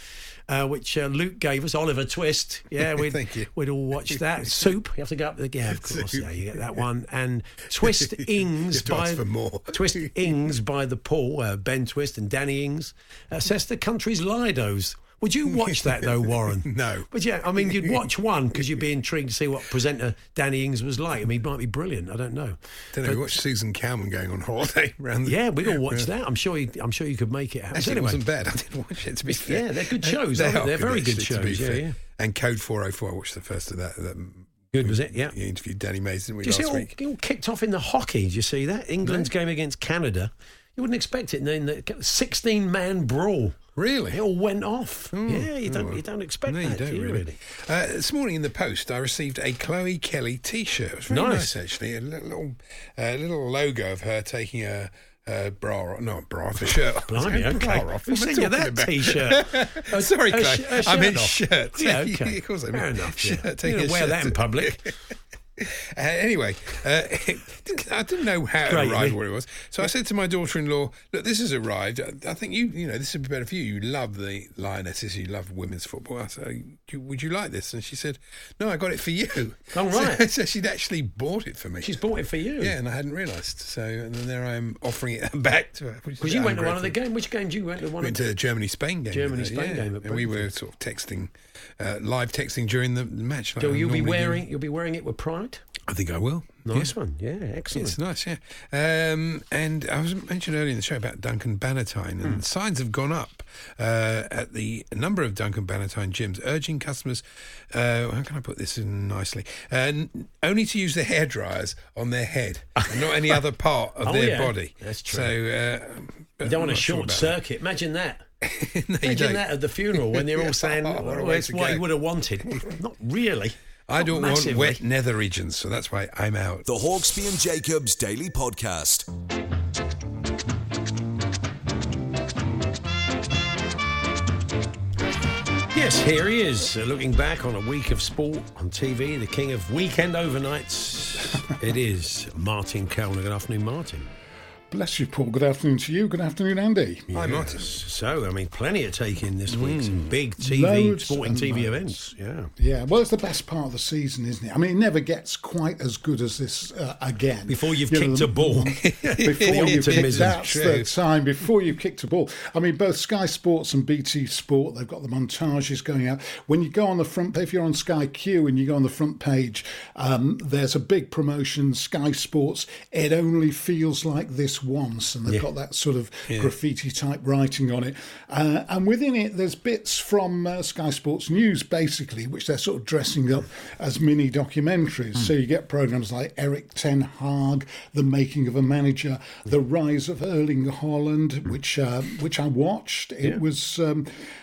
Speaker 4: uh, which uh, Luke gave us. Oliver Twist. Yeah, we'd,
Speaker 5: Thank you.
Speaker 4: we'd all watch that. Soup. You have to go up the yeah, of course. Yeah, you get that one. And Twist Ings
Speaker 5: You have to
Speaker 4: by
Speaker 5: ask for more.
Speaker 4: Twist Ings by the Paul, uh, Ben Twist and Danny Ings assess the country's Lidos. Would you watch that though, Warren?
Speaker 5: No.
Speaker 4: But yeah, I mean, you'd watch one because you'd be intrigued to see what presenter Danny Ings was like. I mean, he might be brilliant. I don't know.
Speaker 5: Don't know.
Speaker 4: But-
Speaker 5: We watched Susan Cowman going on holiday around. The,
Speaker 4: Yeah, we'd all watch that. I'm sure. You, I'm sure you could make it happen.
Speaker 5: Actually,
Speaker 4: Anyway,
Speaker 5: it wasn't bad. I did watch it. To be fair,
Speaker 4: yeah, they're good shows.
Speaker 5: They
Speaker 4: aren't they?
Speaker 5: are
Speaker 4: They're very good
Speaker 5: actually, to be
Speaker 4: shows. Yeah,
Speaker 5: fair.
Speaker 4: yeah.
Speaker 5: And Code four oh four. I watched the first of that. that
Speaker 4: Good was it? Yeah.
Speaker 5: You interviewed Danny Mays, didn't we,
Speaker 4: Do you see
Speaker 5: last
Speaker 4: it all,
Speaker 5: week?
Speaker 4: it all kicked off in the hockey? Did you see that? England's game against Canada. You wouldn't expect it. And then the sixteen-man brawl.
Speaker 5: Really?
Speaker 4: It all went off.
Speaker 5: Oh,
Speaker 4: yeah, you don't.
Speaker 5: oh,
Speaker 4: You don't expect
Speaker 5: no,
Speaker 4: that.
Speaker 5: you don't
Speaker 4: do you
Speaker 5: really.
Speaker 4: really?
Speaker 5: Uh, this morning in the post, I received a Chloe Kelly T-shirt. It was very
Speaker 4: Nice.
Speaker 5: nice, actually. A little, little, uh, little logo of her taking a. Uh, bra, not bra, off a shirt off.
Speaker 4: Blimey,
Speaker 5: Bra
Speaker 4: okay.
Speaker 5: off.
Speaker 4: Who
Speaker 5: What am I
Speaker 4: sent you
Speaker 5: talking
Speaker 4: that
Speaker 5: about?
Speaker 4: T-shirt? A-
Speaker 5: Sorry,
Speaker 4: a
Speaker 5: Clay.
Speaker 4: sh- a
Speaker 5: I meant
Speaker 4: shirt off.
Speaker 5: shirt.
Speaker 4: Yeah, okay.
Speaker 5: Of course I
Speaker 4: Fair
Speaker 5: meant
Speaker 4: enough.
Speaker 5: shirt.
Speaker 4: Yeah.
Speaker 5: Taking
Speaker 4: You
Speaker 5: a
Speaker 4: don't wear
Speaker 5: shirt
Speaker 4: that in
Speaker 5: to-
Speaker 4: public.
Speaker 5: Uh, anyway, uh, I didn't know how it
Speaker 4: Great,
Speaker 5: arrived,
Speaker 4: yeah.
Speaker 5: what it was. So I said to my daughter-in-law, look, this has arrived. I think you, you know, this would be better for you. You love the Lionesses, you love women's football. I said, would you like this? And she said, no, I got it for you.
Speaker 4: Oh, right.
Speaker 5: So, so she'd actually bought it for me.
Speaker 4: She's bought it for you.
Speaker 5: Yeah, and I hadn't realised. So and then there I am offering it back to her.
Speaker 4: Because you went to one of the games. Which games you went to? One
Speaker 5: Went
Speaker 4: of
Speaker 5: to the Germany-Spain game.
Speaker 4: Germany-Spain
Speaker 5: yeah.
Speaker 4: game at
Speaker 5: And we were
Speaker 4: Brentford.
Speaker 5: sort of texting, uh, live texting during the the match. like
Speaker 4: So
Speaker 5: I
Speaker 4: you'll be
Speaker 5: normally do.
Speaker 4: wearing. You'll be wearing it with pride.
Speaker 5: I think I will.
Speaker 4: Nice
Speaker 5: Yeah.
Speaker 4: one. Yeah, excellent.
Speaker 5: It's nice, yeah. Um, and I was mentioned earlier in the show about Duncan Bannatyne, and
Speaker 4: Hmm.
Speaker 5: signs have gone up uh, at the number of Duncan Bannatyne gyms, urging customers, uh, how can I put this in nicely, uh, n- only to use the hairdryers on their head, and not any other part of
Speaker 4: Oh,
Speaker 5: their
Speaker 4: yeah.
Speaker 5: body.
Speaker 4: That's true.
Speaker 5: So uh, but
Speaker 4: You don't want
Speaker 5: I'm
Speaker 4: a
Speaker 5: not sure
Speaker 4: short
Speaker 5: about
Speaker 4: circuit. Imagine that.
Speaker 5: that. No, you
Speaker 4: Imagine
Speaker 5: don't.
Speaker 4: that at the funeral when they're all saying,
Speaker 5: Oh, what a
Speaker 4: "Oh,
Speaker 5: way
Speaker 4: it's
Speaker 5: to
Speaker 4: what
Speaker 5: go.
Speaker 4: you would have wanted." Not really.
Speaker 5: I
Speaker 4: Not
Speaker 5: don't
Speaker 4: massively.
Speaker 5: want wet nether regions, so that's why I'm out.
Speaker 3: The Hawksby and Jacobs Daily Podcast.
Speaker 4: Yes, here he is, uh, looking back on a week of sport on T V, the king of weekend overnights. It is Martin Kellner. Good afternoon, Martin.
Speaker 12: Bless you, Paul. Good afternoon to you. Good afternoon, Andy.
Speaker 5: Hi, Martin.
Speaker 4: So, I mean, plenty to take in this week. Some big T V,
Speaker 12: Loads
Speaker 4: sporting
Speaker 12: and
Speaker 4: T V
Speaker 12: loads.
Speaker 4: events. Yeah.
Speaker 12: Yeah, well, it's the best part of the season, isn't it? I mean, it never gets quite as good as this uh, again.
Speaker 4: Before you've
Speaker 12: You know,
Speaker 4: kicked
Speaker 12: the-
Speaker 4: a ball.
Speaker 12: Before you've
Speaker 4: optimism.
Speaker 12: kicked, that's
Speaker 5: True.
Speaker 12: the time. Before you've kicked a ball. I mean, both Sky Sports and B T Sport, they've got the montages going out. When you go on the front, if you're on Sky Q and you go on the front page, um, there's a big promotion, Sky Sports. It only feels like this once, and they've
Speaker 4: Yeah.
Speaker 12: got that sort of
Speaker 5: Yeah.
Speaker 12: graffiti type writing on it. Uh, and within it, there's bits from uh, Sky Sports News, basically, which they're sort of dressing up as mini documentaries. So you get programs like Eric Ten Hag, The Making of a Manager, The Rise of Erling Haaland, which uh, which I watched. It
Speaker 4: Yeah.
Speaker 12: was. Um,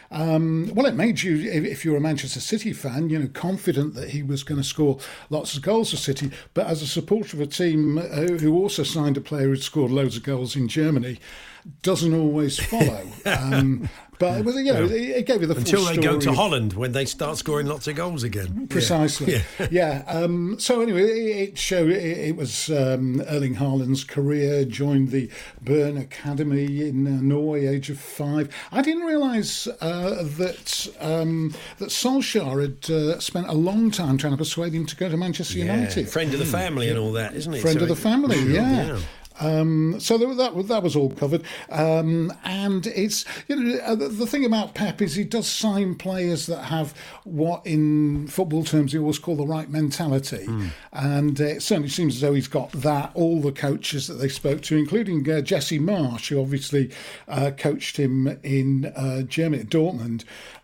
Speaker 12: um, well, it made you, if, if you're a Manchester City fan, you know, confident that he was going to score lots of goals for City. But as a supporter of a team uh, who also signed a player who'd scored loads of goals in Germany, doesn't always follow. um, but it was, you know, it, it gave you the full
Speaker 4: Until they go
Speaker 12: story
Speaker 4: to
Speaker 12: of-
Speaker 4: Holland when they start scoring lots of goals again.
Speaker 12: Precisely. Yeah. yeah. Um, so anyway, it, it showed it, it was um, Erling Haaland's career. Joined the Bern Academy in uh, Norway, age of five. I didn't realise uh, that um, that Solskjaer had uh, spent a long time trying to persuade him to go to Manchester
Speaker 4: Yeah.
Speaker 12: United.
Speaker 4: Friend of the family and all that, isn't he?
Speaker 12: Friend
Speaker 4: So
Speaker 12: of the
Speaker 4: it-
Speaker 12: family,
Speaker 4: Sure,
Speaker 12: yeah. Um, so there, that was- that was all covered, um, and it's you know uh, the, the thing about Pep is he does sign players that have what in football terms he always call the right mentality,
Speaker 4: Mm.
Speaker 12: and uh, it certainly seems as though he's got that. All the coaches that they spoke to, including uh, Jesse Marsch, who obviously uh, coached him in uh, Germany at Dortmund.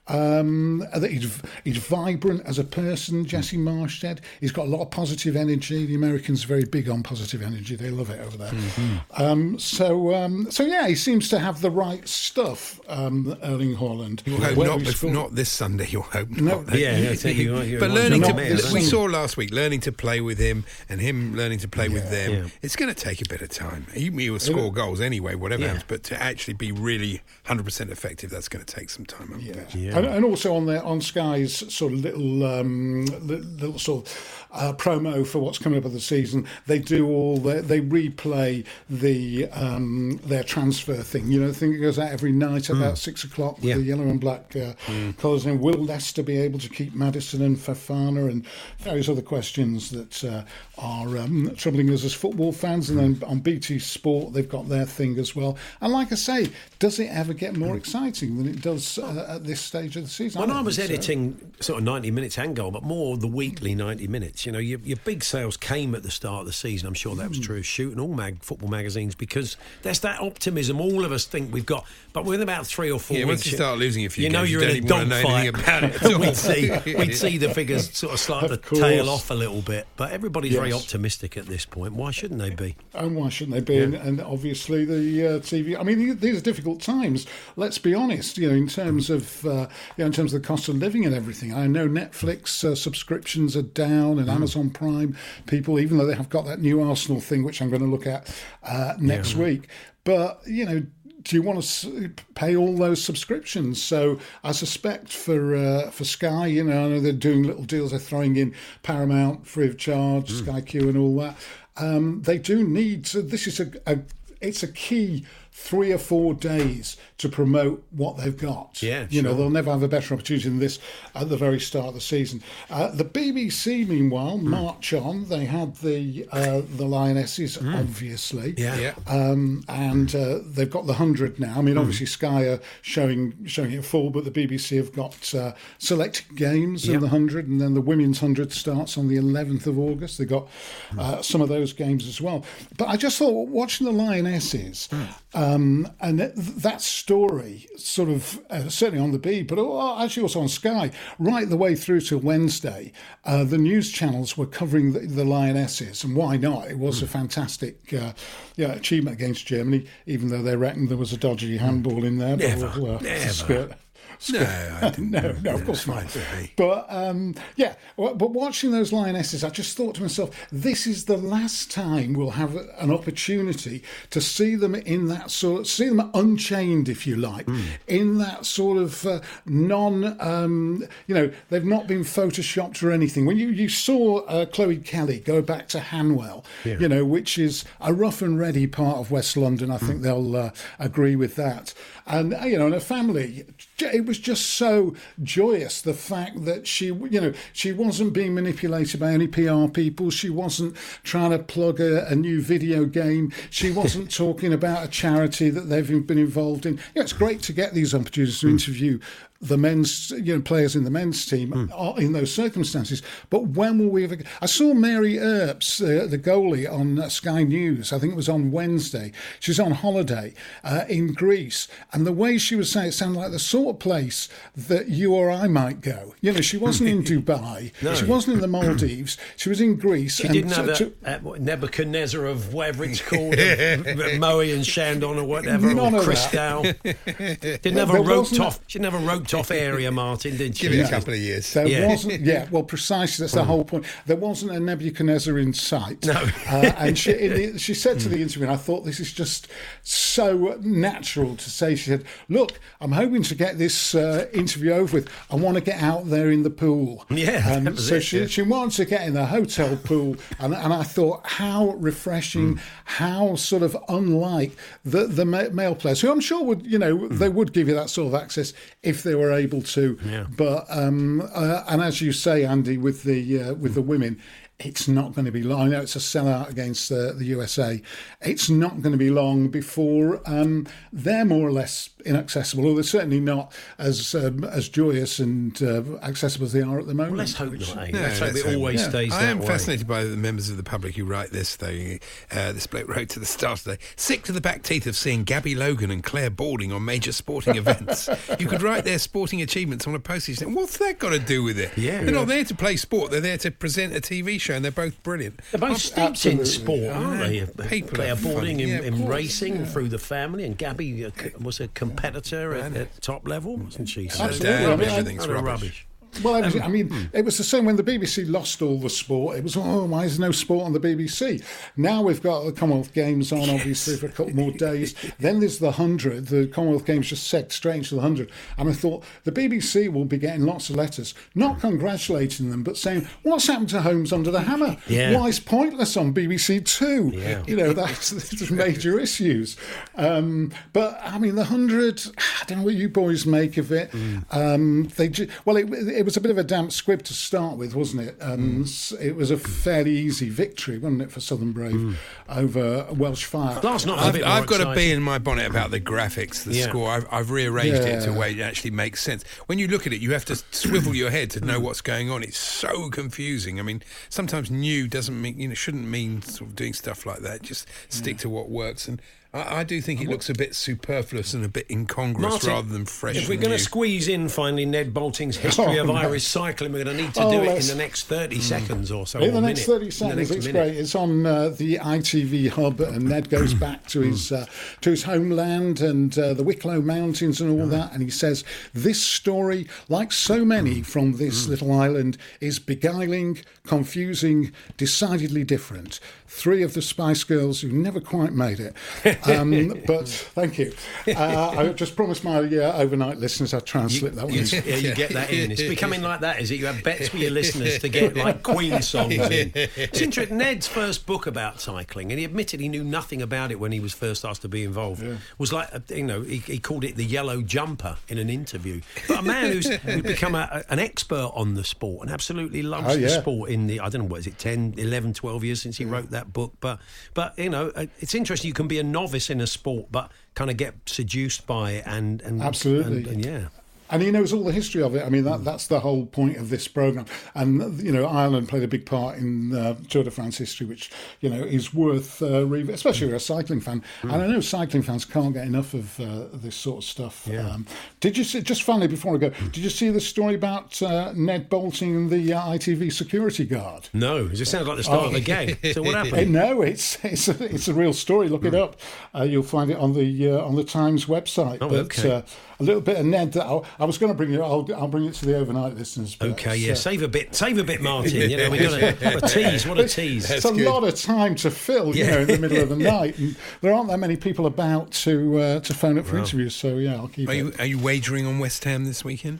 Speaker 12: Um, that he's, he's vibrant as a person, Jesse Marsch said. He's got a lot of positive energy. The Americans are very big on positive energy. They love it over there.
Speaker 5: Mm-hmm.
Speaker 12: Um, so, um, so yeah, he seems to have the right stuff, um, Erling Haaland.
Speaker 5: You'll hope
Speaker 12: Whether
Speaker 5: not,
Speaker 12: he's
Speaker 5: bef-
Speaker 12: scored-
Speaker 5: not this Sunday, you'll hope
Speaker 12: No.
Speaker 5: not.
Speaker 4: Yeah, yeah, so you- you
Speaker 5: but
Speaker 4: want
Speaker 5: learning
Speaker 12: to
Speaker 5: to,
Speaker 12: not
Speaker 5: we
Speaker 12: this
Speaker 5: saw
Speaker 12: Sunday.
Speaker 5: last week, learning to play with him and him learning to play with them,
Speaker 4: Yeah.
Speaker 5: it's going to take a bit of time. He, he will score goals anyway, whatever
Speaker 4: Yeah.
Speaker 5: happens, but to actually be really one hundred percent effective, that's going to take some time. I
Speaker 12: Yeah.
Speaker 5: bet.
Speaker 4: Yeah.
Speaker 12: I and, and also on their on Sky's sort of little um, little, little sort of uh, promo for what's coming up of the season, they do all the, they replay the um, their transfer thing. You know, the thing that goes out every night at mm. about six o'clock with
Speaker 4: yeah.
Speaker 12: the yellow and black uh, mm. colours. And will Leicester be able to keep Maddison and Fofana and various other questions that uh, are um, troubling us as football fans? And then on B T Sport, they've got their thing as well. And like I say, does it ever get more exciting than it does uh, at this stage of the season?
Speaker 4: When I,
Speaker 12: I
Speaker 4: was editing
Speaker 12: so.
Speaker 4: sort of ninety minutes and goal, but more the weekly ninety minutes, you know, your, your big sales came at the start of the season. I'm sure that was true of Shoot and all mag, football magazines, because there's that optimism all of us think we've got. But within about three or four
Speaker 5: yeah,
Speaker 4: weeks...
Speaker 5: once you start losing a few
Speaker 4: you know
Speaker 5: games,
Speaker 4: you're
Speaker 5: you
Speaker 4: in a
Speaker 5: don't even want to know
Speaker 4: dogfight.
Speaker 5: anything about it.
Speaker 4: we'd, see, we'd see the figures sort of start to tail off a little bit. But everybody's
Speaker 12: yes.
Speaker 4: very optimistic at this point. Why shouldn't they be?
Speaker 12: And why shouldn't they be?
Speaker 4: Yeah.
Speaker 12: And, and obviously the uh, T V. I mean, these are difficult times. Let's be honest. You know, in terms of uh, you know, in terms of the cost of living and everything. I know Netflix uh, subscriptions are down, and mm. Amazon Prime people, even though they have got that new Arsenal thing, which I'm going to look at uh, next yeah. week. But you know, do you want to pay all those subscriptions? So I suspect for uh, for Sky, you know, I know they're doing little deals. They're throwing in Paramount free of charge, mm. Sky Q, and all that. Um, they do need to. This is a, a it's a key three or four days to promote what they've got.
Speaker 4: Yeah,
Speaker 12: you
Speaker 4: sure.
Speaker 12: know, they'll never have a better opportunity than this at the very start of the season. Uh, the B B C, meanwhile, mm. march on. They had the uh, the Lionesses, mm. obviously,
Speaker 4: yeah, yeah.
Speaker 12: Um, and uh, they've got the hundred now. I mean, mm. obviously Sky are showing showing it full, but the B B C have got uh, selected games in
Speaker 4: yep.
Speaker 12: the hundred, and then the women's hundred starts on the eleventh of August. They got uh, some of those games as well. But I just thought, watching the Lionesses. Mm. Um, and th- that story, sort of, uh, certainly on the B, but actually also on Sky, right the way through to Wednesday, uh, the news channels were covering the, the Lionesses, and why not? It was mm. a fantastic uh, yeah, achievement against Germany, even though they reckoned there was a dodgy handball in there.
Speaker 4: Never,
Speaker 12: but, uh,
Speaker 4: never.
Speaker 12: Skirt.
Speaker 5: No, I didn't.
Speaker 12: no, no, of course not. But um, yeah, but watching those Lionesses, I just thought to myself, this is the last time we'll have an opportunity to see them in that sort, see them unchained, if you like, mm. in that sort of uh, non, um, you know, they've not been photoshopped or anything. When you you saw uh, Chloe Kelly go back to Hanwell, yeah. you know, which is a rough and ready part of West London, I think mm. they'll uh, agree with that. And you know, and her family, it was just so joyous, the fact that she, you know, she wasn't being manipulated by any P R people. She wasn't trying to plug a, a new video game. She wasn't talking about a charity that they've been involved in. Yeah, it's great to get these opportunities to interview the men's, you know, players in the men's team mm. in those circumstances. But when will we ever... I saw Mary Earps, uh, the goalie, on uh, Sky News. I think it was on Wednesday. She's on holiday uh, in Greece. And the way she was saying it sounded like the sort of place that you or I might go. You know, she wasn't in Dubai. No. She wasn't in the Maldives. She was in Greece.
Speaker 4: She
Speaker 12: and
Speaker 4: didn't have
Speaker 12: to,
Speaker 4: a, a Nebuchadnezzar of whatever it's called, of Moe and Shandon or whatever,
Speaker 12: None
Speaker 4: or
Speaker 12: of
Speaker 4: Chris
Speaker 12: that.
Speaker 4: Dow. Didn't have a
Speaker 12: There
Speaker 4: roped
Speaker 12: wasn't
Speaker 4: off... She didn't have a roped off area, Martin, did she?
Speaker 5: Give it a couple of years.
Speaker 12: There
Speaker 4: Yeah.
Speaker 12: wasn't, yeah, well, precisely, that's the whole point. There wasn't a Nebuchadnezzar in sight.
Speaker 4: No.
Speaker 12: uh, and she, in the, she said to the interview, and I thought this is just so natural to say, she said, look, I'm hoping to get this uh, interview over with. I want to get out there in the pool.
Speaker 4: Yeah,
Speaker 12: Um,
Speaker 4: that was
Speaker 12: so
Speaker 4: it,
Speaker 12: she,
Speaker 4: yeah.
Speaker 12: she wanted to get in the hotel pool, and, and I thought, how refreshing,
Speaker 4: Mm.
Speaker 12: how sort of unlike the, the ma- male players, who I'm sure would, you know, mm. they would give you that sort of access if they were able to.
Speaker 4: Yeah.
Speaker 12: But um, uh, and as you say, Andy, with the uh, with the women, it's not going to be long. I know it's a sellout against uh, the U S A. It's not going to be long before um, they're more or less inaccessible, or they're certainly not as um, as joyous and uh, accessible as they are at the moment.
Speaker 4: Well, let's hope not, eh?
Speaker 5: No,
Speaker 4: let's hope
Speaker 5: let's
Speaker 4: it
Speaker 5: hope
Speaker 4: always
Speaker 5: not.
Speaker 4: stays
Speaker 5: I
Speaker 4: that
Speaker 5: am
Speaker 4: way.
Speaker 5: fascinated by the members of the public who write this, though. Uh, this bloke wrote to the Star today, sick to the back teeth of seeing Gabby Logan and Claire Balding on major sporting events. You could write their sporting achievements on a postage stamp. What's that got to do with it?
Speaker 4: Yeah.
Speaker 5: They're not there to play sport. They're there to present a T V show, and they're both brilliant.
Speaker 4: They're both steeped in sport, aren't they?
Speaker 5: People
Speaker 4: Claire
Speaker 5: are fun.
Speaker 4: Balding in,
Speaker 5: Yeah, of
Speaker 4: in
Speaker 5: course,
Speaker 4: racing
Speaker 5: yeah.
Speaker 4: through the family, and Gabby uh, was a competitor at, at top level, wasn't she? So
Speaker 12: Absolutely. I mean,
Speaker 5: everything's
Speaker 4: utter
Speaker 5: rubbish.
Speaker 12: Well, it was,
Speaker 4: Um,
Speaker 12: I mean,
Speaker 4: hmm.
Speaker 12: it was the same when the B B C lost all the sport. It was, oh, why is there no sport on the B B C? Now we've got the Commonwealth Games on, obviously, for a couple more days. Then there's the hundred. The Commonwealth Games just set straight into the hundred. And I thought the B B C will be getting lots of letters, not congratulating them, but saying, what's happened to Homes Under the Hammer?
Speaker 4: Yeah.
Speaker 12: Why is Pointless on B B C Two?
Speaker 4: Yeah.
Speaker 12: You know, that's, that's major issues. Um, but, I mean, the hundred, I don't know what you boys make of it. Mm. Um, they ju- Well, it, it was a bit of a damp squib to start with, wasn't it? Um, mm. It was a fairly easy victory, wasn't it, for Southern Brave mm. over Welsh Fire.
Speaker 4: Last night,
Speaker 5: I've, I've got to be in my bonnet about the graphics, the
Speaker 4: Yeah.
Speaker 5: score. I've, I've rearranged
Speaker 12: Yeah.
Speaker 5: it to a way it actually makes sense. When you look at it, you have to swivel your head to know what's going on. It's so confusing. I mean, sometimes new doesn't mean, you know, shouldn't mean sort of doing stuff like that. Just stick
Speaker 12: Yeah.
Speaker 5: to what works. And I, I do think it looks a bit superfluous and a bit incongruous
Speaker 4: Martin,
Speaker 5: rather than fresh.
Speaker 4: if we're
Speaker 5: and
Speaker 4: going
Speaker 5: new.
Speaker 4: to squeeze in finally Ned Bolting's history
Speaker 12: Oh,
Speaker 4: of
Speaker 12: no.
Speaker 4: Irish cycling, we're going to need to
Speaker 12: Oh,
Speaker 4: do it in
Speaker 12: let's-
Speaker 4: the next thirty seconds or so.
Speaker 12: In
Speaker 4: or
Speaker 12: the next
Speaker 4: minute.
Speaker 12: thirty
Speaker 4: In the
Speaker 12: seconds,
Speaker 4: next
Speaker 12: it's
Speaker 4: minute.
Speaker 12: great. It's on uh, the I T V hub, and Ned goes back to his uh, to his homeland and uh, the Wicklow Mountains and all that, and he says, this story, like so many from this little island, is beguiling, confusing, decidedly different. Three of the Spice Girls who never quite made it. Um, but thank you. Uh, I just promised my uh, overnight listeners I'd try and slip that one
Speaker 4: You,
Speaker 12: in.
Speaker 4: yeah, you get that in. It's becoming like that, is it? You have bets with your listeners to get like Queen songs in. It's interesting. Ned's first book about cycling, and he admitted he knew nothing about it when he was first asked to be involved. Yeah. Was like, you know, he, he called it the yellow jumper in an interview. But a man who's, who's become a, an expert on the sport and absolutely loves
Speaker 12: Oh,
Speaker 4: the
Speaker 12: yeah.
Speaker 4: sport in the, I don't know, what is it, ten, eleven, twelve years since he wrote that book. But, but you know, it's interesting. You can be a novice in a sport, but kind of get seduced by it and, and
Speaker 12: Absolutely.
Speaker 4: and, and yeah.
Speaker 12: And he knows all the history of it. I mean, that, that's the whole point of this programme. And, you know, Ireland played a big part in uh, Tour de France history, which, you know, is worth, uh, re- especially if you're a cycling fan. Mm. And I know cycling fans can't get enough of uh, this sort of stuff.
Speaker 4: Yeah.
Speaker 12: Um, did you see, just finally, before I go, did you see the story about uh, Ned Bolting and the uh, I T V security guard?
Speaker 4: No, it just sounds like the start
Speaker 12: Oh.
Speaker 4: of the game. So what
Speaker 12: Uh,
Speaker 4: happened?
Speaker 12: no, it's it's a, it's a real story. Look it up. Uh, you'll find it on the uh, on the Times website.
Speaker 4: Oh,
Speaker 12: but
Speaker 4: okay.
Speaker 12: uh, a little bit of Ned. That I'll, I was going to bring it. I'll, I'll bring it to the overnight listeners. But
Speaker 4: Okay,
Speaker 12: it's,
Speaker 4: yeah,
Speaker 12: uh,
Speaker 4: save a bit, save a bit, Martin. You know, we got a, what a tease. What a tease.
Speaker 12: It's a lot of time to fill, you
Speaker 4: Yeah.
Speaker 12: know, in the middle of the night, and there aren't that many people about to uh, to phone up for
Speaker 4: Wow.
Speaker 12: interviews. So yeah, I'll keep
Speaker 5: Are
Speaker 12: it.
Speaker 5: you, are you wagering on West Ham this weekend?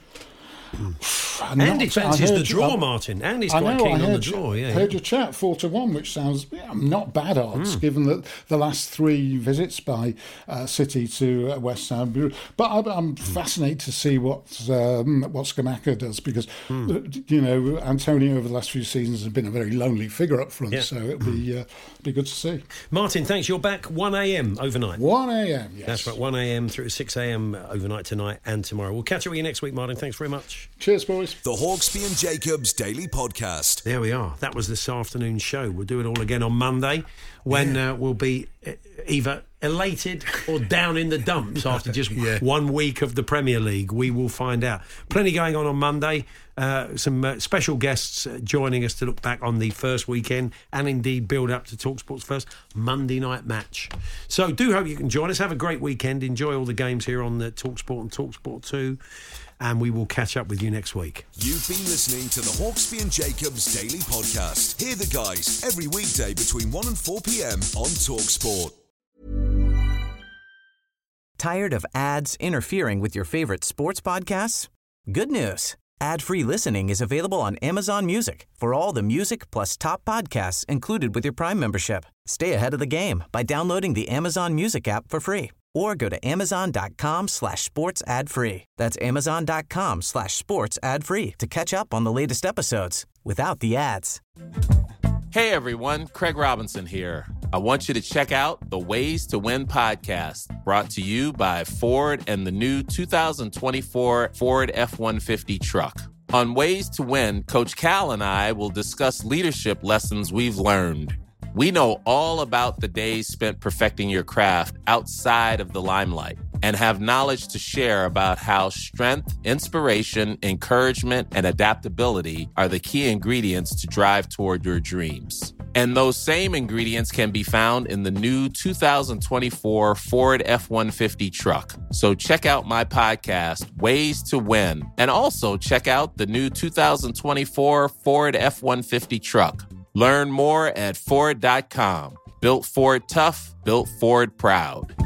Speaker 12: I'm
Speaker 4: Andy
Speaker 12: not-
Speaker 4: fancies
Speaker 12: I
Speaker 4: the
Speaker 12: heard-
Speaker 4: draw,
Speaker 12: I-
Speaker 4: Martin. Andy's
Speaker 12: I
Speaker 4: quite
Speaker 12: know,
Speaker 4: keen
Speaker 12: I
Speaker 4: on the
Speaker 12: heard,
Speaker 4: draw. Yeah,
Speaker 12: heard your chat four to one, which sounds yeah, not bad odds,
Speaker 4: Mm.
Speaker 12: given that the last three visits by uh, City to uh, West Ham. But I, I'm fascinated to see what um, what Scamacca does, because uh, you know Antonio over the last few seasons has been a very lonely figure up front.
Speaker 4: Yeah.
Speaker 12: So it'll be uh, be good to see.
Speaker 4: Martin, thanks. You're back one a.m. overnight.
Speaker 12: one a.m. Yes,
Speaker 4: That's right, one a.m. through to six a.m. overnight tonight and tomorrow. We'll catch up with you next week, Martin. Thanks very much.
Speaker 12: Cheers, boys.
Speaker 3: The Hawksby and Jacobs Daily Podcast.
Speaker 4: There we are. That was this afternoon's show. We'll do it all again on Monday, when uh, we'll be uh, either elated or down in the dumps after just
Speaker 5: Yeah.
Speaker 4: one week of the Premier League. We will find out. Plenty going on on Monday. Uh, some uh, special guests uh, joining us to look back on the first weekend and indeed build up to TalkSport's first Monday night match. So do hope you can join us. Have a great weekend. Enjoy all the games here on the TalkSport and TalkSport two. And we will catch up with you next week.
Speaker 3: You've been listening to the Hawksby and Jacobs Daily Podcast. Hear the guys every weekday between one and four p.m. on TalkSport.
Speaker 1: Tired of ads interfering with your favorite sports podcasts? Good news. Ad-free listening is available on Amazon Music for all the music plus top podcasts included with your Prime membership. Stay ahead of the game by downloading the Amazon Music app for free or go to amazon.com slash sports ad free. That's amazon.com slash sports ad free to catch up on the latest episodes without the ads.
Speaker 13: Hey everyone, Craig Robinson here. I want you to check out the Ways to Win podcast, brought to you by Ford and the new two thousand twenty-four Ford F one fifty truck. On Ways to Win, Coach Cal and I will discuss leadership lessons we've learned. We know all about the days spent perfecting your craft outside of the limelight and have knowledge to share about how strength, inspiration, encouragement, and adaptability are the key ingredients to drive toward your dreams. And those same ingredients can be found in the new two thousand twenty-four Ford F one fifty truck. So check out my podcast, Ways to Win, and also check out the new two thousand twenty-four Ford F one fifty truck. Learn more at Ford dot com. Built Ford tough, built Ford proud.